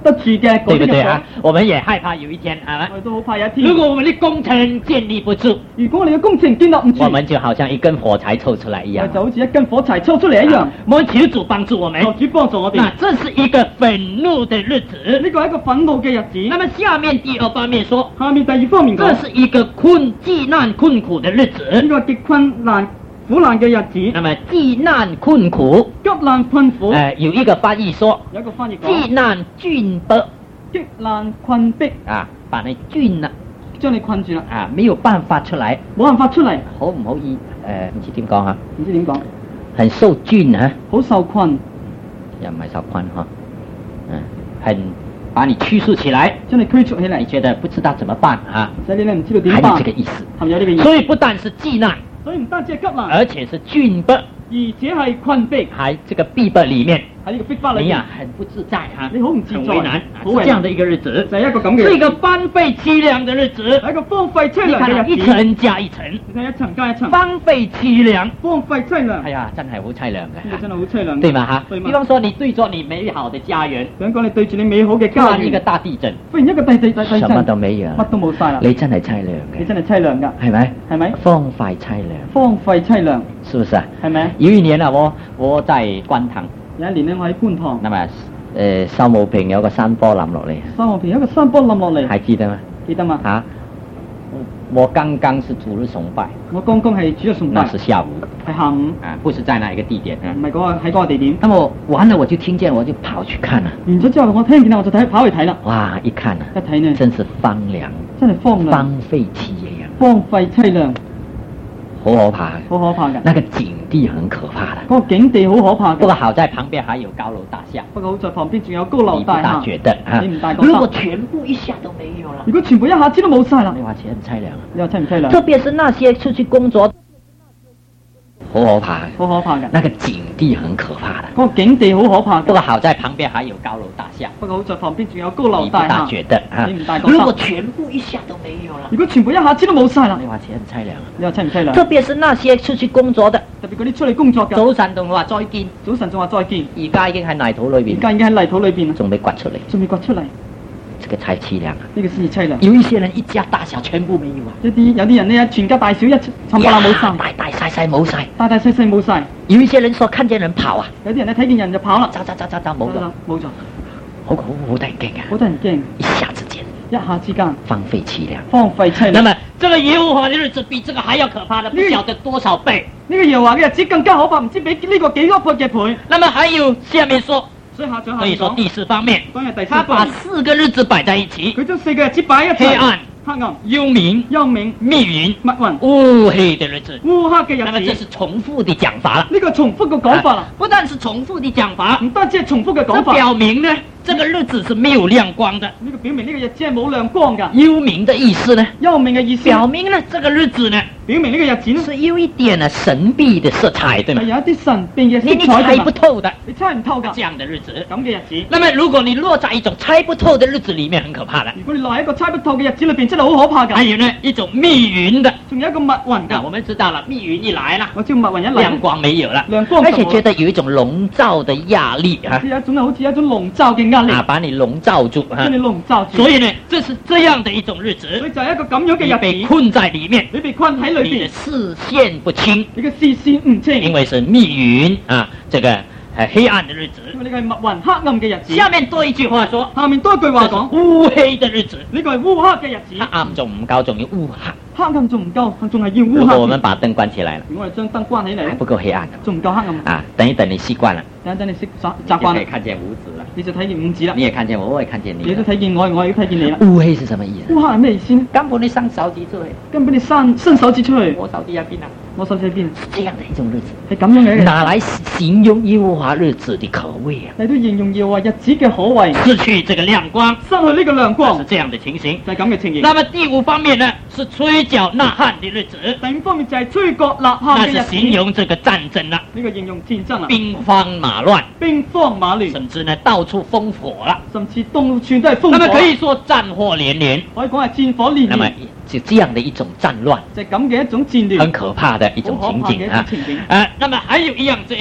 S2: 得住嘅嗰啲日子，
S1: 我們也害怕有一天啊，
S2: 我哋都好怕有一天。
S1: 如果我們的工程建立不住，
S2: 如果我哋嘅工程建立唔住，
S1: 我們就好像一根火柴抽出來一樣，
S2: 就好似一根火柴抽出嚟一樣。
S1: 我們求主幫助我們，
S2: 求主幫助我哋。
S1: 那這是一個憤怒的日子，
S2: 呢個係一個憤怒嘅日子。
S1: 那麼下面第二方面說，
S2: 下面第二方面講，
S1: 這是一個極難困苦的日子，
S2: 呢個極困難苦難嘅日子。
S1: 那麼極難困苦，
S2: 急難困苦。
S1: 有一個翻譯說，
S2: 有一個翻譯講，
S1: 極難窘迫，
S2: 極難困迫
S1: 啊，把你窘啦，
S2: 將你困住啦，
S1: 啊，沒有辦法出來，
S2: 冇辦法出嚟，
S1: 好唔好意？唔知點講啊？
S2: 唔知點講，
S1: 很受窘啊，
S2: 好受困，
S1: 又唔係受困哈，很把你拘束起來，
S2: 將你拘束起嚟，
S1: 你覺得不知道怎麼辦啊？
S2: 所以你唔知道點辦，
S1: 還有這個意思，
S2: 係咪有呢個意思？
S1: 所以不但是極難，
S2: 所以唔單止係急難，
S1: 而且是窘迫，
S2: 而且係困迫，
S1: 還這個逼迫裡面。
S2: 喺呢個逼迫裏面，
S1: 很不自在哈，
S2: 你好唔自在，
S1: 很為難，是這樣的一個日子，
S2: 就係一個咁嘅，
S1: 是一個荒廢淒涼的日子，
S2: 係一個荒廢淒涼嘅日子，
S1: 一層加一層，
S2: 你睇一層加一層，
S1: 荒廢淒涼，
S2: 荒廢淒涼，
S1: 係啊，真係好淒涼嘅，
S2: 呢個真係好淒涼，
S1: 對嘛哈？
S2: 對嘛？
S1: 比方說你對着你美好的家園，
S2: 想講你對住你美好嘅家園，
S1: 突然一個大地震，
S2: 忽然一個地震，
S1: 什麼都沒有，
S2: 乜都冇晒啦，
S1: 你真係淒涼嘅，
S2: 你真係淒涼㗎，
S1: 係咪？
S2: 係咪？
S1: 荒廢淒涼，
S2: 荒廢淒涼，
S1: 是不是啊？
S2: 係咪？
S1: 有一年啊，我在觀塘。
S2: 有一年咧，我喺觀塘。
S1: 那麼，秀茂坪有個山坡冧落嚟。
S2: 秀茂坪有一個山坡冧落嚟。
S1: 還記得嗎？
S2: 記得嗎？
S1: 啊，我剛剛是主日崇拜。
S2: 我剛剛係主日崇拜。
S1: 那是下午。
S2: 係下午。
S1: 啊，不是在那一個地點。
S2: 唔係喺嗰個地點。
S1: 那麼完了，我就聽見，我就跑去看啦。
S2: 完咗之後，我聽見啦，我就跑去睇啦。
S1: 哇！一看啊，
S2: 一睇呢，
S1: 真是荒涼。
S2: 真係荒涼。
S1: 荒廢淒涼。
S2: 荒廢淒涼。
S1: 好可怕嘅，
S2: 好可怕嘅。
S1: 那個景地很可怕的。
S2: 嗰個景地好可怕嘅。
S1: 不過好在旁邊還有高樓大廈。
S2: 不過好在旁邊仲有高樓大廈。
S1: 你不大覺得啊？
S2: 你唔大覺得？
S1: 如果全部一下都沒有了，
S2: 如果全部一下子都冇晒啦，
S1: 你話很淒涼。
S2: 你話淒唔淒涼？
S1: 特別是那些出去工作。好可怕嘅，
S2: 好可怕嘅。
S1: 那個景地很可怕的。
S2: 嗰個景地好可怕。
S1: 不過好在旁邊還有高樓大廈。
S2: 不過好在旁邊仲有高樓大廈。
S1: 你不大覺得啊？
S2: 你唔大覺得？
S1: 如果全部一下都沒有了，
S2: 如果全部一下子都冇晒啦，
S1: 你話很淒涼。
S2: 你話淒唔淒涼？
S1: 特別是那些出去工作的，
S2: 特別嗰啲出嚟工作嘅，
S1: 早晨仲話再見，
S2: 早晨仲話再見，
S1: 而家已經喺泥土裏邊，
S2: 而家已經喺泥土裏邊啦，
S1: 仲未掘出嚟，
S2: 仲未掘出嚟。
S1: 這個才淒涼啊！
S2: 呢個先至淒涼。
S1: 有一些人一家大小全部沒有啊！
S2: 有啲人呢，全家大小一冚唪唥冇晒，
S1: 大細冇晒，
S2: 大細冇晒。
S1: 有一些人說看見人跑啊，
S2: 有啲人呢睇見人就跑啦，
S1: 走冇咗，
S2: 冇咗，
S1: 好得人驚啊！
S2: 好得人驚，
S1: 一下之間，荒廢淒涼，
S2: 荒廢淒涼。
S1: 那麼這個耶和華的日子比這個還要可怕的，不曉得多少倍。
S2: 呢個耶和華嘅日子更加可怕，唔知比呢個幾多倍嘅倍。
S1: 那麼還有下面說。
S2: 所以
S1: 說第四方面，
S2: 他
S1: 把四個日子擺在一起，
S2: 佢將四個日子擺一齊，黑暗、
S1: 幽冥、密雲、烏黑的日子，
S2: 烏黑嘅日子。
S1: 那麼這是重複的講法啦，
S2: 呢個重複嘅講法啦，
S1: 不但是重複的講法，
S2: 唔單止係重複嘅講法，
S1: 表明呢，這個日子是沒有亮光的。
S2: 呢個表明呢個日子係冇亮光㗎。
S1: 幽冥的意思呢？
S2: 幽冥嘅意思
S1: 表明呢，這個日子呢，
S2: 表明呢個日子呢，
S1: 是有一點呢神秘的色彩，對嗎？
S2: 有一啲神秘嘅色彩，
S1: 你猜不透的，
S2: 你猜唔透㗎。
S1: 這樣的日子，
S2: 咁嘅日子。
S1: 那麼如果你落在一種猜不透的日子裡面，很可怕的。
S2: 如果你落喺一個猜不透嘅日子裏邊，真係好可怕㗎。
S1: 還有呢一種密雲的，
S2: 仲有一個密雲㗎。
S1: 我們知道了，密雲一來了，
S2: 我知道密雲一來，
S1: 亮光沒有了，
S2: 亮光，
S1: 而且覺得有一種籠罩的壓力啊，
S2: 有一種好似一種籠罩嘅壓力，
S1: 把你籠罩住啊，
S2: 將你籠罩住。
S1: 所以呢，這是這樣的一種日子，
S2: 所以就係一個咁樣嘅日子，
S1: 你被困在裡面，
S2: 你被困喺裏邊，
S1: 你的視線不清，
S2: 你嘅視線唔清，
S1: 因為是密雲啊，這個黑暗的日子，
S2: 因為呢個係密雲黑暗嘅日子。
S1: 下面多一句話說，
S2: 下面多一句話講，
S1: 烏黑的日子，
S2: 呢個係烏黑嘅日子，
S1: 黑暗仲唔夠，仲要烏黑。
S2: 黑暗仲唔夠，仲係要烏黑。
S1: 如果我們把燈關起來了，
S2: 如果我哋將燈關起嚟，
S1: 還不夠黑暗，
S2: 仲唔夠黑暗
S1: 啊！等一等你習慣了，
S2: 等你習慣，
S1: 你可以看見五指了，
S2: 你就睇見五指啦。
S1: 你也看見我，我也看見你，
S2: 你都睇見我，我亦都睇見你啦。
S1: 烏黑是什麼意思？
S2: 烏黑係咩意思呢？
S1: 根本你伸手指出去，
S2: 根本你伸手指出去，
S1: 我手指喺邊啊？
S2: 我手指喺邊？
S1: 這樣的一種日子，
S2: 係咁樣嘅。
S1: 拿來形容耶和華日子的可畏啊！
S2: 嚟到形容耶和華日子嘅可畏，
S1: 失去這個亮光，
S2: 失去呢個亮光，
S1: 是這樣的情形，
S2: 就係咁嘅情形。
S1: 那麼第五方面呢，是吹角吶喊的日子。
S2: 第五方面就係吹角吶喊嘅日子，
S1: 那是形容這個戰爭啦，
S2: 呢個形容戰爭啦，
S1: 兵荒馬亂，
S2: 兵荒馬亂，
S1: 甚至呢到處烽火啦，
S2: 甚至到處都係烽火。
S1: 那麼可以說戰火連連，
S2: 可以講係戰火連連。
S1: 那麼就這樣的一種戰亂，
S2: 就係咁嘅一種戰亂，
S1: 很可怕的一種情景啊！那麼還有一樣這樣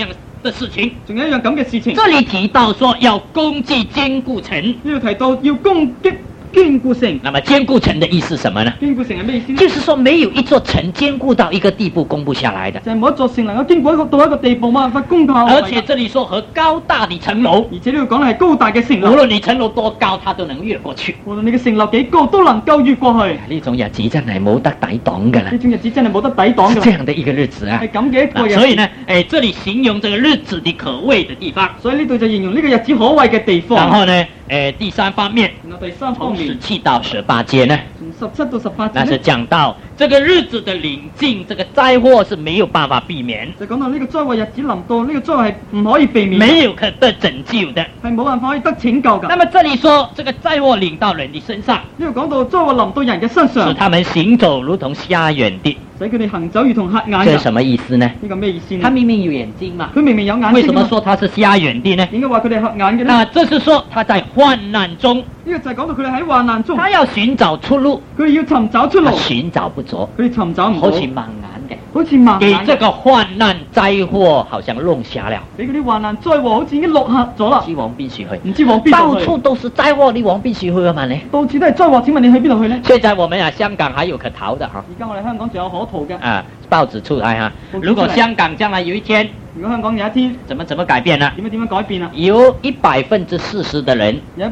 S1: 的事情。
S2: 仲有一樣咁嘅事情。
S1: 這裏提到說要攻擊堅固城，
S2: 呢度提到要攻擊堅固城。
S1: 那麼堅固城的意思是什麼呢？
S2: 堅固城係咩意思呢？
S1: 就是說沒有一座城堅固到一個地步攻不下來的，
S2: 就係冇一座城能夠堅固到一個地步，冇辦法攻下。
S1: 而且這裏說和高大的城樓，
S2: 而且呢度講係高大嘅城樓，
S1: 無論你城樓多高，它都能越過去。
S2: 無論你嘅城樓幾高，都能夠越過去。
S1: 呢種日子真係冇得抵擋㗎啦！
S2: 呢種日子真係冇得抵擋㗎。
S1: 是這樣的一個日子啊！
S2: 係咁嘅一個日子。
S1: 所以呢，這裏形容這個日子的可畏的地方。
S2: 所以呢度就形容呢個日子可畏嘅地方。
S1: 然後呢，第三方面，
S2: 然後第三方面，
S1: 從17到18節呢，
S2: 從17到18節，
S1: 那是講到這個日子的臨近，這個災禍是沒有辦法避免。
S2: 就講到呢個災禍日子臨到，呢個災禍係唔可以避免，
S1: 沒有可得拯救的，
S2: 係冇辦法可以得拯救㗎。
S1: 那麼這裡說，這個災禍臨到人的身上，
S2: 呢度講到災禍臨到人嘅身上，
S1: 使他們行走如同瞎眼的。
S2: 使佢哋行走如同瞎眼。
S1: 這是什麼意思呢？
S2: 呢個咩意思呢？
S1: 他明明有眼睛嘛，
S2: 佢明明有眼睛，
S1: 為什麼說他是瞎眼的呢？
S2: 點解話佢哋瞎眼嘅呢？
S1: 啊，這是說他在患難中，
S2: 呢個就係講到佢哋喺患難中，
S1: 他要尋找出路，
S2: 佢哋要尋找出路，
S1: 尋找不着，
S2: 佢哋尋找唔到，
S1: 好似盲眼嘅，
S2: 好似盲
S1: 給
S2: 眼，
S1: 這個患難災禍好像弄瞎了。
S2: 俾嗰啲患難災禍好似已經落下咗啦，
S1: 唔知往邊處去，
S2: 唔知往邊
S1: 到
S2: 度去，
S1: 處都是災禍，你往邊處去啊嘛你？
S2: 到處都係災禍，請問你去邊度去呢？
S1: 現在我們香港還有可逃的哈。
S2: 而家我哋香港仲有可逃嘅。
S1: 啊，報紙出來哈，如果香港將來有一天，
S2: 如果香港有一天
S1: 怎麼改變呢？
S2: 點樣改變啊？
S1: 有40%的人，
S2: 有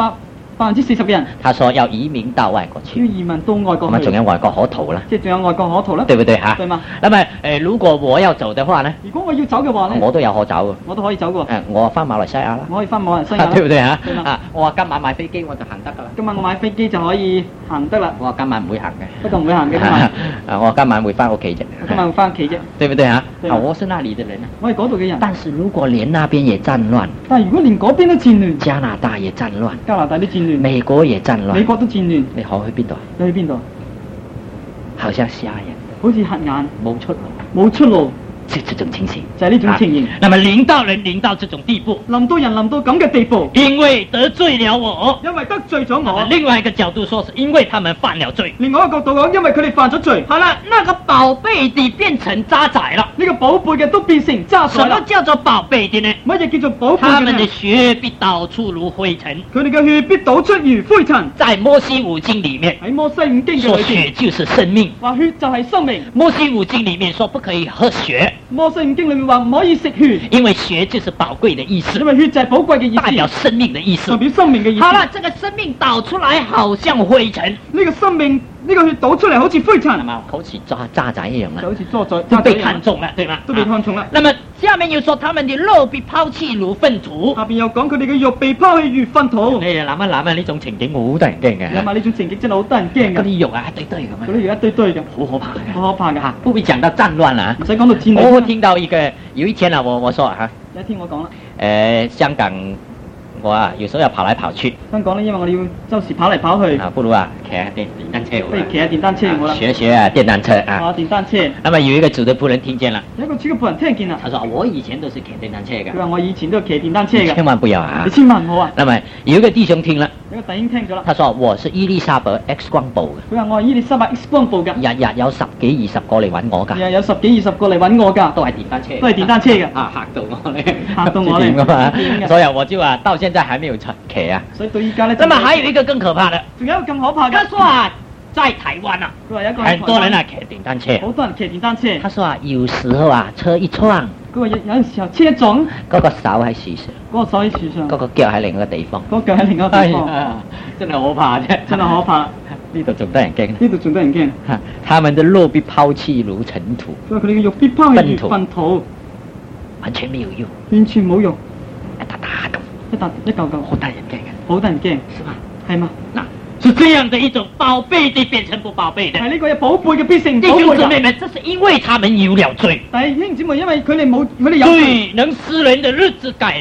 S2: 140%嘅人，
S1: 他說要移民到外國去，
S2: 要移民到外國去，
S1: 咁啊仲有外國可逃啦，
S2: 即係仲有外國可逃啦，
S1: 對不對哈？
S2: 對嗎？
S1: 那麼如果我要走的話呢？
S2: 如果我要走嘅話呢？
S1: 我都有可走嘅，
S2: 我都可以走嘅。
S1: 我返馬來西亞啦，
S2: 我可以返馬來西亞，
S1: 對不對啊？
S2: 對嗎？
S1: 啊，我話今晚買飛機我就行得㗎啦。
S2: 今晚我買飛機就可以行得啦。
S1: 我話今晚唔會行嘅，
S2: 不過唔會行嘅今晚。
S1: 我今晚會返屋企啫。
S2: 今晚會返屋企啫，
S1: 對不對啊？
S2: 對
S1: 啊，我是那裡的人啊。
S2: 我係嗰度嘅人。
S1: 但是如果連那邊也戰亂，
S2: 但係如果連嗰邊都戰亂，
S1: 加拿大也戰亂，
S2: 加拿大都戰亂，
S1: 美國也戰亂，
S2: 美國都戰亂，
S1: 你可去邊度？
S2: 你去邊度？
S1: 好像瞎人，
S2: 好似瞎眼，
S1: 冇出路，
S2: 冇出路，
S1: 就這種情形，
S2: 就係呢種情形。
S1: 那麼臨到人臨到這種地步，
S2: 臨到人臨到咁嘅地步，
S1: 因為得罪了我，
S2: 因為得罪咗我。
S1: 另外一個角度說，是因為他們犯了罪。
S2: 另外一個角度講，因為佢哋犯咗罪。
S1: 好了，那個寶貝的變成渣滓了。
S2: 呢個寶貝嘅都變成渣滓。
S1: 什麼叫做寶貝的呢？
S2: 乜嘢叫做寶貝嘅？
S1: 他們的血必倒出如灰塵。
S2: 佢哋嘅血必倒出如灰塵。
S1: 在摩西五經裡面，
S2: 喺摩西五經嘅
S1: 說血就是生命，
S2: 話血就係生命。
S1: 摩西五經裡面說不可以喝血。
S2: 摩西五經裡面話唔可以食血，
S1: 因為血就是寶貴的意思，
S2: 因為血就係寶貴嘅意思，
S1: 代表生命的意思，
S2: 代表生命嘅意思。
S1: 好了，這個生命倒出來好像灰塵，
S2: 呢個生命呢個血倒出嚟好似灰塵，
S1: 那麼好似渣滓一樣啦，
S2: 就好似渣滓，
S1: 都被看中了，對嗎？
S2: 都被看中了。
S1: 那麼下面又說他們的肉被拋棄如糞土，
S2: 下邊又講佢哋嘅肉被拋棄如糞土。
S1: 你哋諗一諗啊，呢種情景好得人驚嘅。
S2: 諗下呢種情景真係好得人驚嘅。
S1: 嗰啲肉啊，一堆堆咁樣，
S2: 嗰啲肉一堆堆嘅，
S1: 好可怕嘅，
S2: 好可怕嘅嚇。
S1: 不會講到戰亂啦，
S2: 唔使講到戰亂。
S1: 我聽到有一天啊，我說嚇，
S2: 有一天我講啦，
S1: 香港我啊有時候要跑來跑去，
S2: 香港呢，因為我哋要周時跑嚟跑去，
S1: 啊，不如啊騎下電單車，
S2: 不如騎下電單車好啦，
S1: 學啊電單車啊，
S2: 電單車。
S1: 那麼有一個主的僕人聽見了，
S2: 有一個主嘅僕人聽見啦，
S1: 他說我以前都是騎電單車嘅，
S2: 佢話我以前都係騎電單車嘅，
S1: 千萬不要啊，
S2: 你千萬唔好啊。
S1: 那麼有一個弟兄聽了，
S2: 有個弟兄聽咗啦，
S1: 他說我是伊麗莎白 X 光部嘅，
S2: 佢話我係伊麗莎白 X 光部嘅，
S1: 日日有10幾20個嚟揾我㗎，
S2: 日日有10幾20個嚟揾我㗎，
S1: 都係電單車，
S2: 都係電單車嘅，
S1: 啊嚇到我咧，
S2: 嚇到我咧，
S1: 所以我就啊到現在還沒有騎啊，
S2: 所以到依家咧，
S1: 那麼還有一個更可怕的，
S2: 仲有一個更可怕嘅，
S1: 他說啊在台灣啊，
S2: 佢話有一個
S1: 很多人啊騎電單車，
S2: 好多人騎電單車，
S1: 他說啊有時候啊車一撞，
S2: 佢話有陣時候車一撞，
S1: 嗰個手喺樹上，
S2: 嗰個手喺樹上，
S1: 嗰個腳喺另一個地方，
S2: 嗰個腳喺另一個地方，
S1: 真係可怕啫，
S2: 真係可怕。
S1: 呢度仲得人驚，
S2: 呢度仲得人驚。
S1: 他們的肉必拋棄如塵土，
S2: 佢話佢哋嘅肉必拋棄如糞土，
S1: 完全沒有用，
S2: 完全冇用，
S1: 一笪笪咁，
S2: 一嚿嚿，
S1: 好得人驚嘅，
S2: 好得人驚，
S1: 是嗎？
S2: 係嘛？
S1: 嗱，是這樣的一種寶貝的變成不寶貝的，
S2: 係呢個有寶貝嘅變成
S1: 弟兄姊妹們，這是因為他們有了罪。
S2: 弟兄姊妹，因為佢哋有罪，
S1: 能使人的日子改變。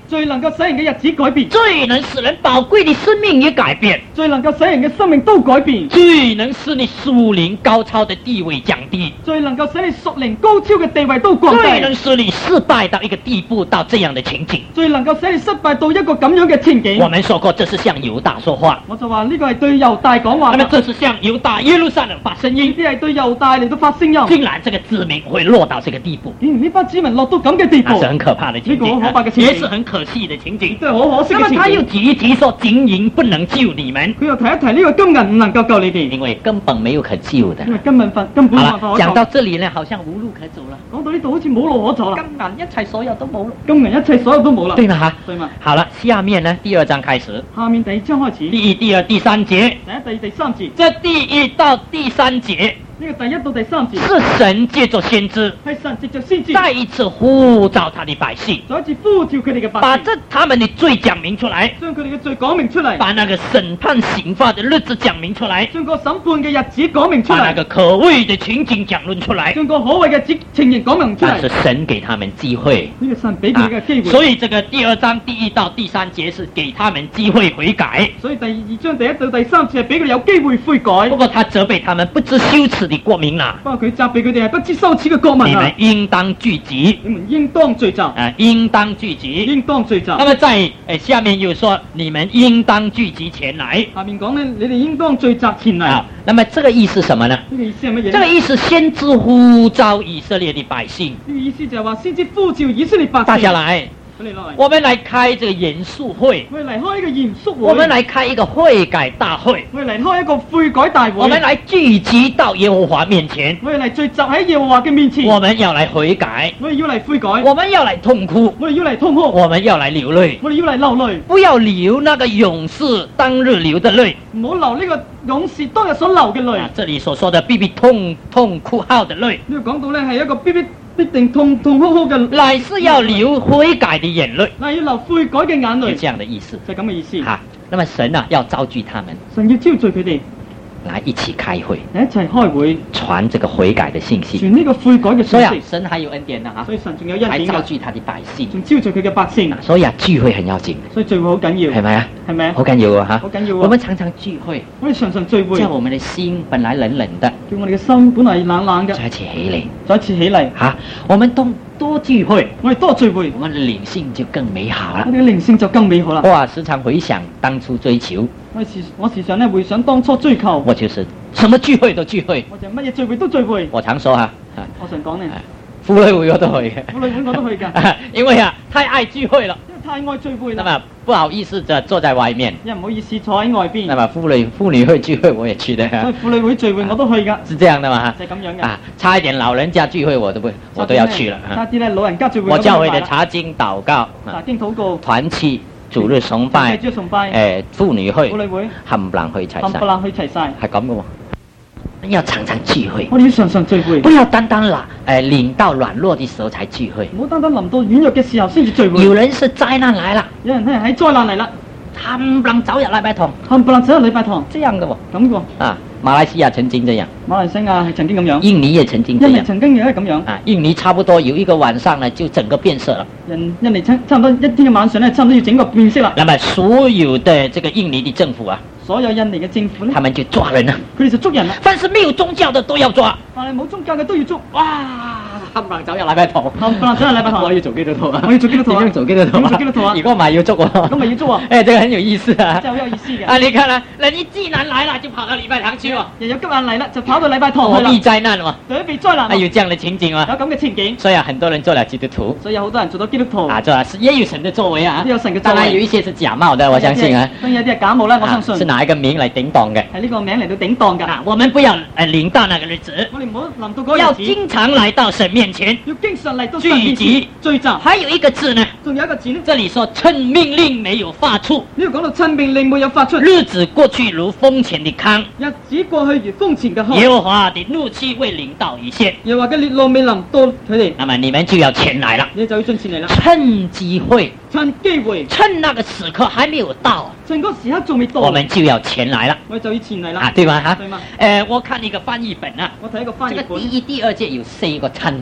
S2: 最能夠使人嘅日子改變，
S1: 最能使人寶貴的生命也改變，
S2: 最能夠使人嘅生命都改變，
S1: 最能使你屬靈高超的地位降低，
S2: 最能夠使你屬靈高超嘅地位都降
S1: 最能
S2: 低，
S1: 使你失敗到一個地步，到這樣的情景。
S2: 最能夠使你失敗到一個咁樣嘅情景。
S1: 我們說過，這是向猶大說話，
S2: 我就話呢個係對猶大講話
S1: 那麼
S2: 㗎，
S1: 這是向猶大耶路撒冷發聲
S2: 呢
S1: 音。
S2: 啲係對猶大嚟到發聲音。
S1: 竟然這個子民會落到這個地步，
S2: 竟然呢班子民落到咁嘅地步，
S1: 那是很可怕的情景，
S2: 呢個好可怕嘅情景
S1: 也是很可惜的情景。
S2: 真係好可惜
S1: 那麼他又
S2: 嘅情景。
S1: 提一提說，金銀不能救你們，
S2: 佢又提一提呢個金銀唔能夠救你哋，
S1: 因為根本沒有可救的
S2: 因。為根本冇辦
S1: 好了，
S2: 法可救。
S1: 講到這裡呢，好像無路可走了，
S2: 講到呢度好似冇路可走啦，
S1: 金銀一切所有都冇了，
S2: 金銀一切所有都冇啦，
S1: 對嗎？哈，
S2: 對嘛？
S1: 好了，下面呢，第二章開始，
S2: 下面第二章開始，
S1: 第一、第二、第三節，
S2: 第一、第二、第三節，
S1: 這第一到第三節
S2: 呢個第一到第三節
S1: 是神借着先知
S2: 係神藉着先知
S1: 再一次呼召他的百姓，
S2: 再一次呼召佢哋嘅百姓，
S1: 把他們的罪講明出來，
S2: 將佢哋嘅罪講明出嚟，
S1: 把那個審判刑罰的日子講明出來，
S2: 將個審判嘅日子講明出嚟，
S1: 把那個可畏的情景講論出來。
S2: 將個可畏嘅情形講明出
S1: 但是
S2: 嚟。
S1: 神給他們機會，
S2: 呢個神俾佢哋嘅機會，
S1: 所以這個第二章第一到第三節是給他們機會悔改。
S2: 所以第二章第一到第三節係俾佢哋有機會悔改。
S1: 不過他責備他們不知羞恥的國民啦，
S2: 不過佢責備佢哋係不知羞恥嘅國民啊
S1: 你們！應當聚集，
S2: 你們應當聚集，
S1: 應當聚集。
S2: 應當聚集。
S1: 那麼在下面又說，你們應當聚集前來。
S2: 下面講呢，你哋應當聚集前嚟。
S1: 啊，那麼這個意思什麼呢？
S2: 呢個意思係乜嘢？
S1: 這個意思先知呼召以色列的百姓，
S2: 呢個意思就係話先知呼召以色列百姓。
S1: 大家來，
S2: 佢哋落嚟，
S1: 我們來開這個嚴肅會，
S2: 我哋嚟開一個嚴肅會，
S1: 我們來開一個悔改大會，
S2: 我哋嚟開一個悔改大會，
S1: 我們來聚集到耶和華面前，
S2: 我哋嚟聚集喺耶和華嘅面前，
S1: 我們要來悔改，
S2: 我哋要嚟悔改，
S1: 我們要來痛哭，
S2: 我哋要嚟痛哭，
S1: 我們要來流淚，
S2: 我哋要嚟流淚，
S1: 不要流那個勇士當日流的淚。
S2: 唔好流呢個勇士當日所流嘅淚。
S1: 啊，這裡所說的必痛哭號的淚，
S2: 呢度講到咧係一個必定痛哭嘅，
S1: 乃是要流悔改的眼淚，
S2: 嗱要流悔改嘅眼淚，
S1: 是這樣的意思。
S2: 就係咁嘅意思。
S1: 好，那麼神啊要召聚他們
S2: 神要招聚佢哋
S1: 來一起開會，
S2: 嚟一齊開會，
S1: 傳這個悔改的信息。
S2: 傳呢個悔改嘅
S1: 所以啊
S2: 信息。，
S1: 神還有恩典的哈
S2: 所，以神仲有恩
S1: 還
S2: 典嘅，
S1: 召聚他的百姓。
S2: 仲招聚佢嘅百姓，
S1: 所以啊，聚會很要緊，
S2: 所以聚會好緊要，
S1: 係咪啊？
S2: 係咪啊？
S1: 好緊要啊哈
S2: 好緊要啊
S1: 我們常常聚會，
S2: 我哋常常聚會，
S1: 叫我們的心本來冷冷的，
S2: 叫我哋嘅心本來冷冷嘅，
S1: 再起嚟
S2: 再一次起嚟，
S1: 哈。我們多聚會，
S2: 我哋多聚會，
S1: 我們的靈性就更美好了。
S2: 我哋嘅靈性就更美好啦。
S1: 哇，時常回想當初追求，
S2: 我時常咧回想當初追求，
S1: 我就是什麼聚會都聚會。
S2: 我就乜嘢聚會都聚會。
S1: 我常說哈，
S2: 我常講呢，
S1: 婦女會我都去嘅，
S2: 婦女會我都去㗎，
S1: 因為啊太愛聚會了，
S2: 因為太愛聚會
S1: 那
S2: 啦。
S1: 麼不好意思就坐在外面。
S2: 因為唔好意思坐喺外邊，
S1: 那麼婦女會聚會我也去的，
S2: 所以婦女會聚會我都去㗎，
S1: 是這樣的嘛哈。
S2: 就係咁樣嘅。
S1: 啊，差一點老人家聚會我都要去了。
S2: 差啲咧老人家聚會
S1: 我
S2: 都
S1: 教會的
S2: 去埋啦
S1: 查經禱告、
S2: 查經禱告、
S1: 團契、主日崇拜、
S2: 主日崇拜、
S1: 婦女會、
S2: 婦女會
S1: 冚唪唥去齊晒，
S2: 冚唪唥去齊晒。
S1: 係咁嘅喎。要常常聚會，
S2: 我哋要常常聚會，
S1: 不要單單臨到軟弱的時候才聚會。
S2: 唔好單單臨到軟弱嘅時候先至聚會。
S1: 有人是災難來了，
S2: 有人喺災難嚟啦，
S1: 冚唪唥走入禮拜堂，
S2: 冚唪唥走入禮拜堂，
S1: 這樣的喎。
S2: 咁個
S1: 啊，馬來西亞曾經這樣，
S2: 馬來西亞係曾經咁樣，
S1: 印尼也曾經這樣。
S2: 印尼曾經亦係咁樣。
S1: 啊，印尼差不多有一個晚上呢，就整個變色了。
S2: 印尼差唔多一天嘅晚上咧，差唔多要整個變色啦。
S1: 那麼所有的這個印尼的政府啊，
S2: 所有印尼嘅政府咧
S1: 他，們就抓人啊，
S2: 佢哋就捉人啦，
S1: 凡是沒有宗教的都要抓。
S2: 但係冇宗教嘅都要捉。
S1: 哇，冚唪唥走入禮拜堂，
S2: 冚唪唥走入禮拜堂
S1: 我要做基督徒啊！
S2: 我要做基督徒啊
S1: 點樣做基督徒
S2: 點樣做基督徒啊
S1: 如果唔係要捉我，
S2: 咁咪要捉啊！
S1: 哎，這個很有意思啊！
S2: 真係好有意思嘅。
S1: 啊，你看啦，人一既然來了，就跑到禮拜堂去哦，
S2: 人有急難嚟啦，就跑到禮拜堂
S1: 躲
S2: 去啦，
S1: 避災難嘛，
S2: 就一被災難。
S1: 還有這樣的情景
S2: 有
S1: 啊！
S2: 咁嘅情景，
S1: 所以啊，很多人做了基督徒
S2: 所以有好多人做到基督徒。
S1: 啊，這是也有神的作為啊
S2: 都有神嘅作為
S1: 當然有一些是假冒的，我相信啊，
S2: 當然有啲係假冒啦，我相信
S1: 是拿一個名來頂檔嘅。
S2: 係呢個名嚟到頂檔㗎。
S1: 啊，我們不要臨到那個日子，
S2: 我哋唔好臨到嗰
S1: 要
S2: 日子，
S1: 經常來到神面前。
S2: 要經常嚟到
S1: 聚
S2: 神面前
S1: 集
S2: 聚集。
S1: 還有一個字呢，
S2: 仲有一個字呢，
S1: 這裡說趁命令沒有發出，
S2: 呢度講到趁命令沒有發出，
S1: 日子過去如風前的糠，
S2: 日子過去如風前嘅
S1: 耶
S2: 河，
S1: 和華的怒氣未臨到以先，
S2: 耶和華嘅烈怒未臨到佢哋，
S1: 那麼你們就要前來了，
S2: 你就要進前嚟啦，
S1: 趁機會，
S2: 趁機會，
S1: 趁那個時刻還沒有到，
S2: 趁嗰時刻仲未到，
S1: 我們就要前來了
S2: 我哋就要前嚟啦，
S1: 啊，對嗎？哈
S2: 對嗎？
S1: 我看一個翻譯本啊，
S2: 我睇一個翻
S1: 這個
S2: 譯本，
S1: 第一、第二節有4個趁，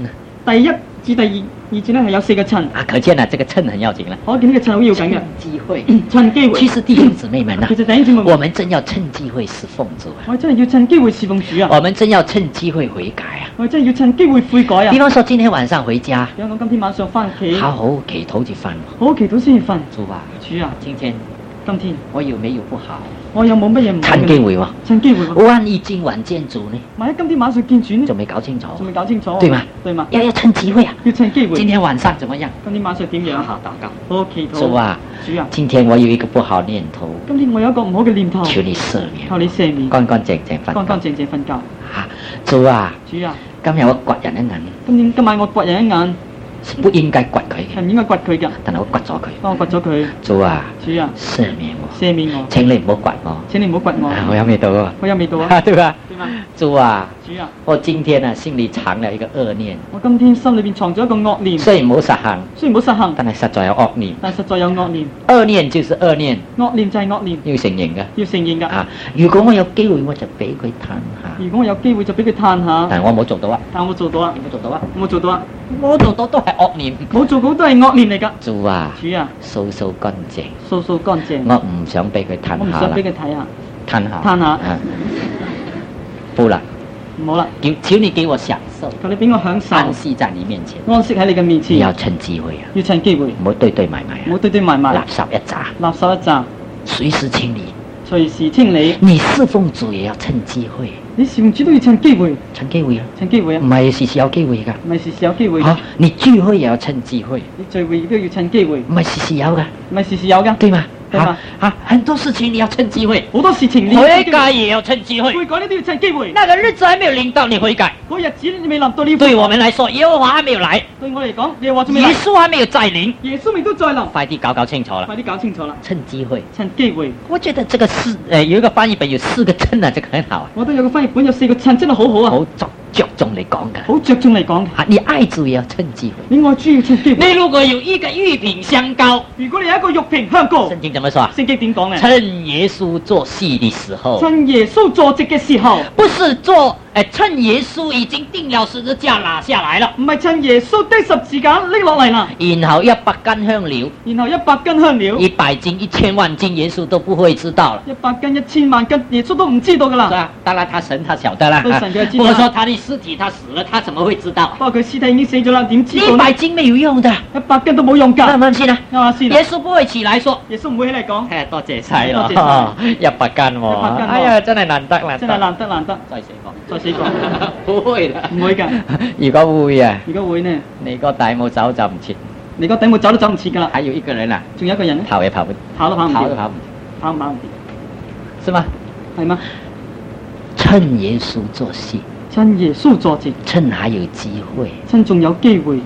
S2: 第一至第二節咧係有4個趁。
S1: 啊，可見啊，這個趁很要緊了。
S2: 可見呢個趁好要緊嘅。
S1: 趁機會，
S2: 趁機會。
S1: 其實弟兄姊妹們啊，
S2: 其實弟兄姊妹，
S1: 我們真要趁機會侍奉主啊！
S2: 我真係要趁機會侍奉主啊！
S1: 我們真要趁機會悔改啊！
S2: 我真係要趁機會悔改啊！
S1: 比方說今天晚上回家，
S2: 比方講今天晚上翻屋企，
S1: 好好祈禱就瞓。
S2: 好好祈禱先至瞓。
S1: 主啊，
S2: 主啊，
S1: 今天我有沒有不好？
S2: 我有冇乜嘢唔好？
S1: 趁機會喎，
S2: 趁機會喎。
S1: 萬一今晚見主呢？
S2: 萬一今天晚上見主呢？
S1: 仲未搞清楚，
S2: 對嗎？對嗎？
S1: 要趁機會啊！
S2: 要趁機會。
S1: 今天晚上怎麼樣？
S2: 今天晚上點樣？
S1: 好禱告，
S2: 好好祈禱。
S1: 主啊，
S2: 主啊，
S1: 今天我有一個不好念頭，
S2: 今天我有一個唔好嘅念頭，
S1: 求你赦免，
S2: 求你赦免，
S1: 乾乾淨淨瞓，
S2: 乾乾淨淨瞓覺。
S1: 啊，主啊，
S2: 主啊，
S1: 今日我掘人一眼，
S2: 今晚我掘人一眼。
S1: 不應該掘佢嘅，
S2: 係唔應該掘佢嘅，
S1: 但係我掘咗佢。
S2: 幫我掘咗佢。
S1: 主啊，
S2: 主啊，
S1: 赦免我，
S2: 赦免我。
S1: 請你唔好掘我，
S2: 請你唔好掘我。
S1: 我有味道啊，
S2: 我有味道啊，
S1: 對吧？
S2: 對嗎？
S1: 主啊，
S2: 主啊，
S1: 我今天啊心裏藏了一個惡念，
S2: 我今天心裏邊藏咗一個惡念，
S1: 雖然冇實行，但係實在有惡念。
S2: 但實在有惡念。
S1: 惡念就是惡念，
S2: 惡念就係惡念，
S1: 要承認嘅，
S2: 要承認㗎。
S1: 啊，如果我有機會，我就俾佢嘆下。
S2: 如果我有機會就俾佢嘆下。
S1: 但係我冇做到啊。
S2: 但我冇做到啊。
S1: 冇做到啊。
S2: 冇做到啊。
S1: 我做到都係惡念。
S2: 冇做到都係惡念嚟㗎。
S1: 主啊，
S2: 主啊，
S1: 掃掃乾淨，
S2: 掃掃乾淨。
S1: 我唔想俾佢嘆下啦。
S2: 我唔想俾佢睇下。
S1: 嘆下。
S2: 嘆下。
S1: 不啦。
S2: 唔好啦，
S1: 求你給我享受，
S2: 求你俾我享受，
S1: 安息在你面前，
S2: 安息喺你嘅面前，
S1: 要趁機會啊，
S2: 要趁機會，
S1: 唔好堆堆埋埋啊，
S2: 唔好堆堆埋埋，
S1: 垃圾一扎，
S2: 垃圾一扎，
S1: 隨時清理，
S2: 隨時清理。
S1: 你侍奉主也要趁機會，
S2: 你侍奉主都要趁機會，
S1: 趁機會啊，
S2: 趁機會啊，
S1: 唔係時時有機會㗎，
S2: 唔係時時有機會。
S1: 嚇，你聚會也要趁機會，
S2: 你聚會亦都要趁機會，
S1: 唔係時時有㗎，
S2: 唔係時時有㗎，
S1: 對嗎？
S2: 對嗎？
S1: 很多事情你要趁機會，
S2: 好多事情你
S1: 悔改也要趁機會，
S2: 悔改你都要趁機會。
S1: 那個日子還沒有臨到你悔改，
S2: 嗰日子你未臨到你。
S1: 對我們來說，耶和華還沒有來，
S2: 對我嚟講，耶和華仲未來，
S1: 耶穌還沒有再臨，
S2: 耶穌未都再臨，
S1: 快啲搞清楚啦，
S2: 快啲搞清楚啦，
S1: 趁機會，
S2: 趁機會。
S1: 我覺得這個有一個翻譯本有4個趁啊，這個很好啊。
S2: 我都有個翻譯本有4個趁，真係好好啊。
S1: 好着重嚟講㗎，
S2: 好着重嚟講。
S1: 你愛主也要趁機會，
S2: 你愛主要趁機會。
S1: 你如果有一個玉瓶香膏，
S2: 如果你有一個玉瓶香膏，
S1: 聖經怎麼說啊？
S2: 聖經點講呢？
S1: 趁耶穌坐席的時候，
S2: 趁耶穌坐席嘅時候，
S1: 不是趁耶穌已經定了十字架拿下來了，
S2: 唔係趁耶穌的十字架拎落嚟啦，
S1: 然後100斤香料，
S2: 然後100斤香料
S1: ，100斤1000萬斤，耶穌都不會知道了
S2: ，100斤1000萬斤，耶穌都唔知道噶啦。
S1: 是啊，當然他神他曉得啦，
S2: 神佢知道。
S1: 不過說他的屍體他死了，他怎麼會知道？
S2: 不過佢屍體已經死咗啦，點知道呢？
S1: 100斤沒有用的
S2: ，100斤都冇用㗎。
S1: 啱唔啱先啊？
S2: 啱唔啱先？
S1: 耶穌不會起來說，
S2: 耶穌唔會起嚟講。
S1: 多謝晒咯，100斤喎，哎呀，真係難得啦，
S2: 真係難得。再死過。
S1: 不會啦，
S2: 唔會㗎。
S1: 如果會啊，
S2: 如果會呢？
S1: 你個弟冇走就唔切。
S2: 你個弟冇走都走唔切㗎啦。
S1: 還有一個人啊，
S2: 仲有一個人呢？
S1: 跑也跑不，
S2: 跑都跑唔掂，
S1: 跑唔掂，是嗎？
S2: 係嗎？
S1: 趁耶穌坐席，
S2: 趁耶穌坐席，
S1: 趁還有機會，
S2: 趁仲有機會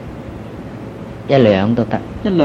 S1: ，1兩都得，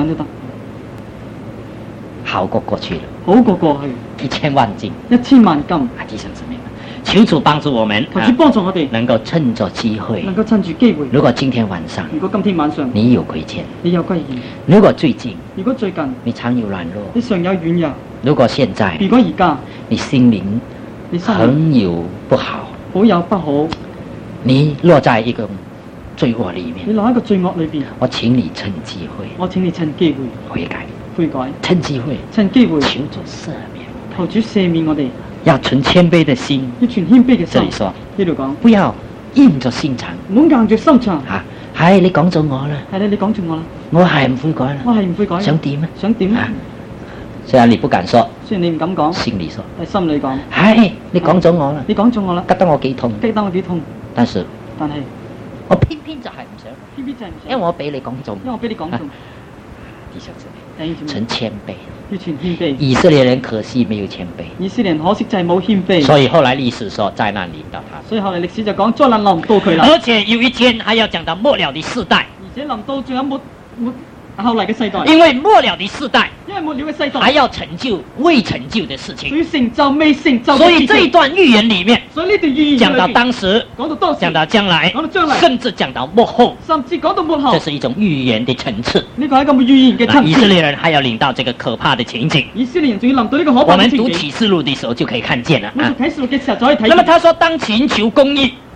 S1: 好過過去了，
S2: 好過過去
S1: ，1000萬斤
S2: ，1000萬斤。
S1: 弟兄姊妹們，求主幫助我們，
S2: 求主幫助我哋，
S1: 能夠趁着機會，
S2: 能夠趁住機會。
S1: 如果今天晚上，
S2: 你有虧欠，
S1: 如果最近，你常有軟弱，
S2: 你常有軟弱，
S1: 如果現在，
S2: 如果而家，
S1: 你心靈很有不好，
S2: 好有不好，
S1: 你落在一個罪惡裏面，
S2: 你落喺個罪惡裏邊，
S1: 我請你趁機會，悔改，趁機會，求主赦免，
S2: 求主赦免我哋，
S1: 要存謙卑的心，這裏說，
S2: 呢度講，
S1: 不要硬着心腸，
S2: 唔好硬着心腸，
S1: 係你講咗我啦，我係唔悔改，想點啊？雖然你不敢說，
S2: 雖然你唔敢講，
S1: 心裏說，
S2: 喺心裏講，
S1: 係你講咗我啦，吉得我幾痛，但是我偏偏就係唔想，因為我俾你講中，弟兄姊妹，存謙卑，
S2: 要存謙卑。
S1: 以色列人可惜沒有謙卑，
S2: 以色列人可惜就係冇謙卑，
S1: 所以後來歷史說災難臨到他，
S2: 所以後來歷史就講災難臨到佢啦。
S1: 而且有一天還要講到末了的世代，
S2: 而且臨到仲有末後嚟嘅世代，
S1: 因為末了的世代，
S2: 因為末了嘅世代
S1: 還要成就未成就的事情，
S2: 要成就未成就嘅事情。
S1: 所以這一段預言裏面，
S2: 所以呢段預言
S1: 講到當時，講到將來，甚至講到末後，
S2: 甚至講到末後，
S1: 這是一種預言的層次。
S2: 呢個係一個預言嘅層次。
S1: 以色列人還要臨到這個可怕的情景，
S2: 以色列人仲要臨到呢個可怕嘅情景。
S1: 我們讀啟示錄的時候就可以看見了。
S2: 我讀啟示錄嘅時候就可以睇。
S1: 那麼他說當尋求公義。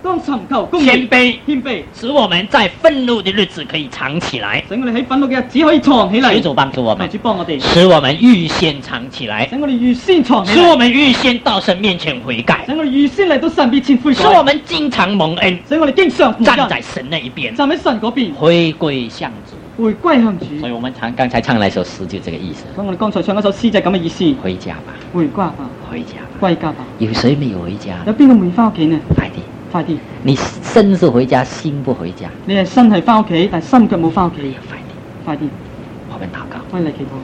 S2: 當尋求公義、
S1: 謙卑，
S2: 謙卑，
S1: 使我們在憤怒的日子可以藏起來。
S2: 使我哋喺憤怒嘅日子可以藏起嚟。
S1: 求主幫助我們，
S2: 求主幫我哋，
S1: 使我們預先藏起來，
S2: 使我哋預先藏起
S1: 使我
S2: 嚟，
S1: 們預先到神面前悔改，
S2: 使我哋預先嚟到神面前悔改，
S1: 使我們經常蒙恩，
S2: 使我哋經常蒙恩
S1: 站在神那一邊，
S2: 站喺神嗰邊，
S1: 回歸向主。
S2: 回歸向主。
S1: 所以我們剛才唱那首詩就這個意思。
S2: 所以我哋剛才唱嗰首詩就係咁嘅意思。
S1: 回家吧，
S2: 回家吧，
S1: 回家吧。
S2: 歸家吧。
S1: 有誰沒有回家？
S2: 有邊個未翻屋企呢？
S1: 快啲！
S2: 快啲！
S1: 你身是回家，心不回家。
S2: 你係身係翻屋企，但係心腳冇翻屋企。
S1: 快啲！
S2: 快啲！
S1: 我們禱告。
S2: 我哋嚟祈禱。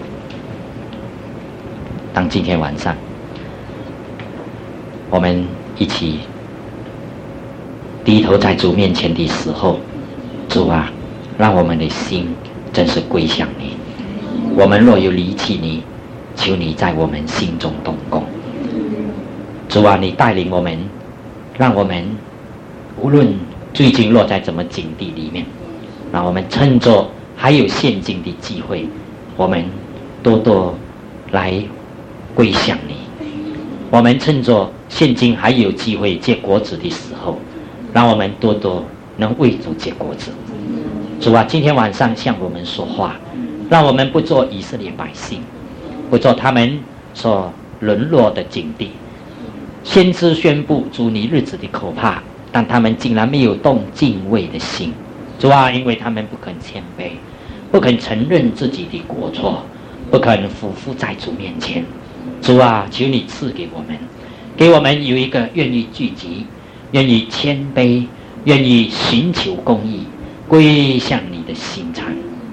S1: 當今天晚上，我們一起低頭在主面前的時候，主啊，讓我們的心真是歸向你。我們若有離棄你，求你在我們心中動工。主啊，你帶領我們，讓我們無論最近落在怎麼境地裡面，讓我們趁着還有現今的機會，我們多多來歸向你。我們趁着現今還有機會結果子的時候，讓我們多多能為主結果子。主啊，今天晚上向我們說話，讓我們不做以色列百姓，不做他們所淪落的境地。先知宣布主你日子的可怕，但他們竟然沒有動敬畏的心。主啊，因為他們不肯謙卑，不肯承認自己的過錯，不肯俯伏在主面前。主啊，求你賜給我們有一個願意聚集、願意謙卑、願意尋求公義、歸向你的心腸。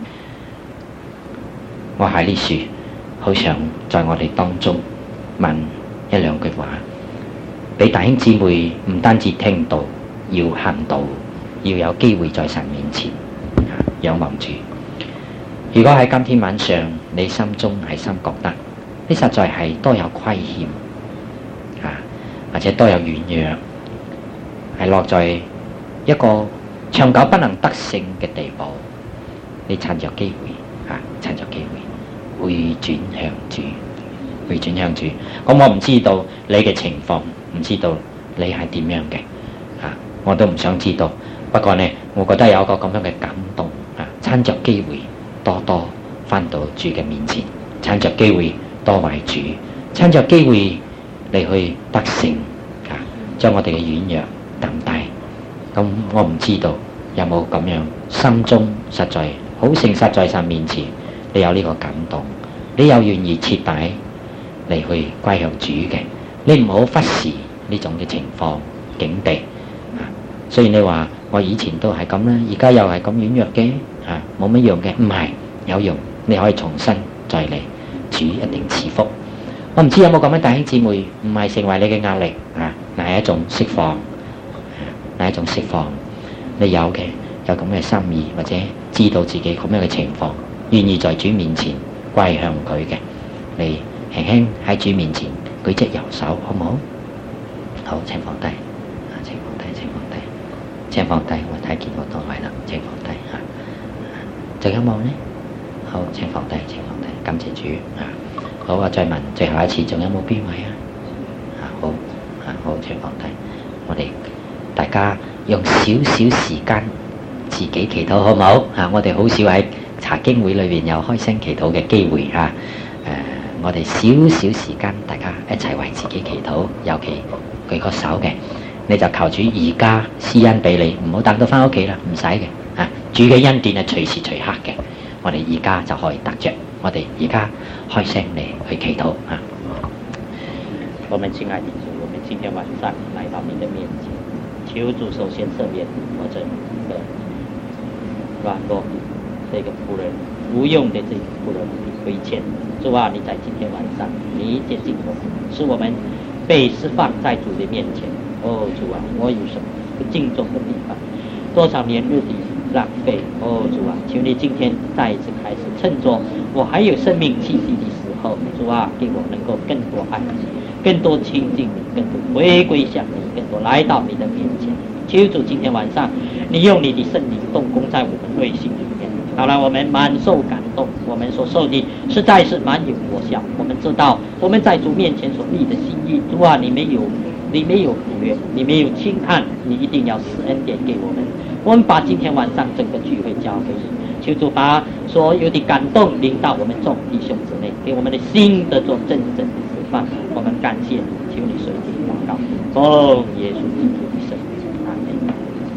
S1: 我喺呢處好想在我哋當中問一兩句話，俾弟兄姊妹唔單止聽到，要行道，要有機會在神面前仰望主。如果喺今天晚上你心中係心覺得你實在係多有虧欠或者多有軟弱，係落在一個長久不能得勝嘅地步，你趁着機會趁着機會回轉向主，回轉向主。咁我唔知道你嘅情況，唔知道你係點樣嘅我都唔想知道。不過呢，我覺得有一個咁樣嘅感動趁着機會多多返到主嘅面前，趁着機會多為主，趁着機會嚟去得勝將我哋嘅軟弱抌低。咁我唔知道有冇咁樣心中實在好誠實在神面前，你有呢個感動，你又願意徹底嚟去歸向主嘅，你唔好忽視呢種嘅情況境地雖然你話我以前都係咁啦，而家又係咁軟弱嘅冇乜用嘅，唔係有用，你可以重新再嚟，主一定賜福。我唔知有冇咁樣弟兄姊妹，唔係成為你嘅壓力乃係一種釋放，乃係一種釋放。你有嘅有咁嘅心意，或者知道自己咁樣嘅情況，願意在主面前歸向佢嘅，你輕輕喺主面前舉隻右手，好唔好？好，請放低，請放低，請放低，請放低。我睇見我當位啦，請放低仲有冇呢？好，請放低，請放低，感謝主好，我再問最後一次，仲有冇邊位好，好，請放低。我哋大家用少少時間自己祈禱，好唔好？我哋好少喺查經會裏邊有開聲祈禱嘅機會我哋少少時間，大家一齊為自己祈禱。尤其舉個手嘅，你就求主而家施恩俾你，唔好等到翻屋企啦，唔使嘅主嘅恩典係隨時隨刻嘅，我哋而家就可以得着。我哋而家開聲嚟去祈禱我們親愛的主，我們今天晚上來到你的面前，求主首先赦免我這個軟弱這個僕人，無用的這個僕人的虧欠。主啊，你在今天晚上你接近我們，使我們被釋放在主的面前。主啊，我有什麼不敬重的地方，多少年日的浪費。主啊，求你今天再一次開始，趁着我還有生命氣息的時候，主啊，給我能夠更多愛你，更多親近你，更多回歸向你，更多來到你的面前。求主今天晚上你用你的聖靈動工在我們內心裡面，好讓我們滿受感動，我們所受的實在是滿有果效。我們知道我們在主面前所立的心意，主啊，你沒你没有忽略，你没有轻看，你一定要施恩典给我们。我们把今天晚上整个聚会交给你，求主把所有的感动领到我们众弟兄姊妹，给我们的心得做真正的释放。我们感谢你，求你随即祷告，奉耶稣基督的圣名，阿门。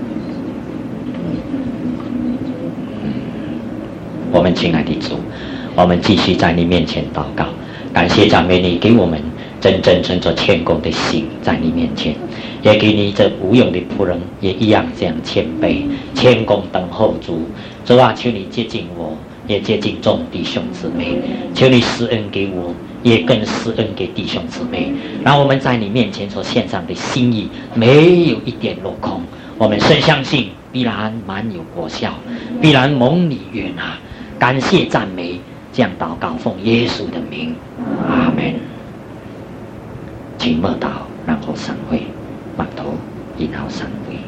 S3: 我们亲爱的主，我们继续在你面前祷告，感谢赞美你给我们真正存着谦恭的心在你面前，也给你这无用的仆人也一样这样谦卑谦恭等候主。主啊，求你接近我，也接近众弟兄姊妹，求你施恩给我，也更施恩给弟兄姊妹，让我们在你面前所献上的心意没有一点落空。我们深相信必然满有果效，必然蒙你悦纳。感谢赞美，这样祷告奉耶稣的名，阿门。请默祷，然后散会，码头1号散会。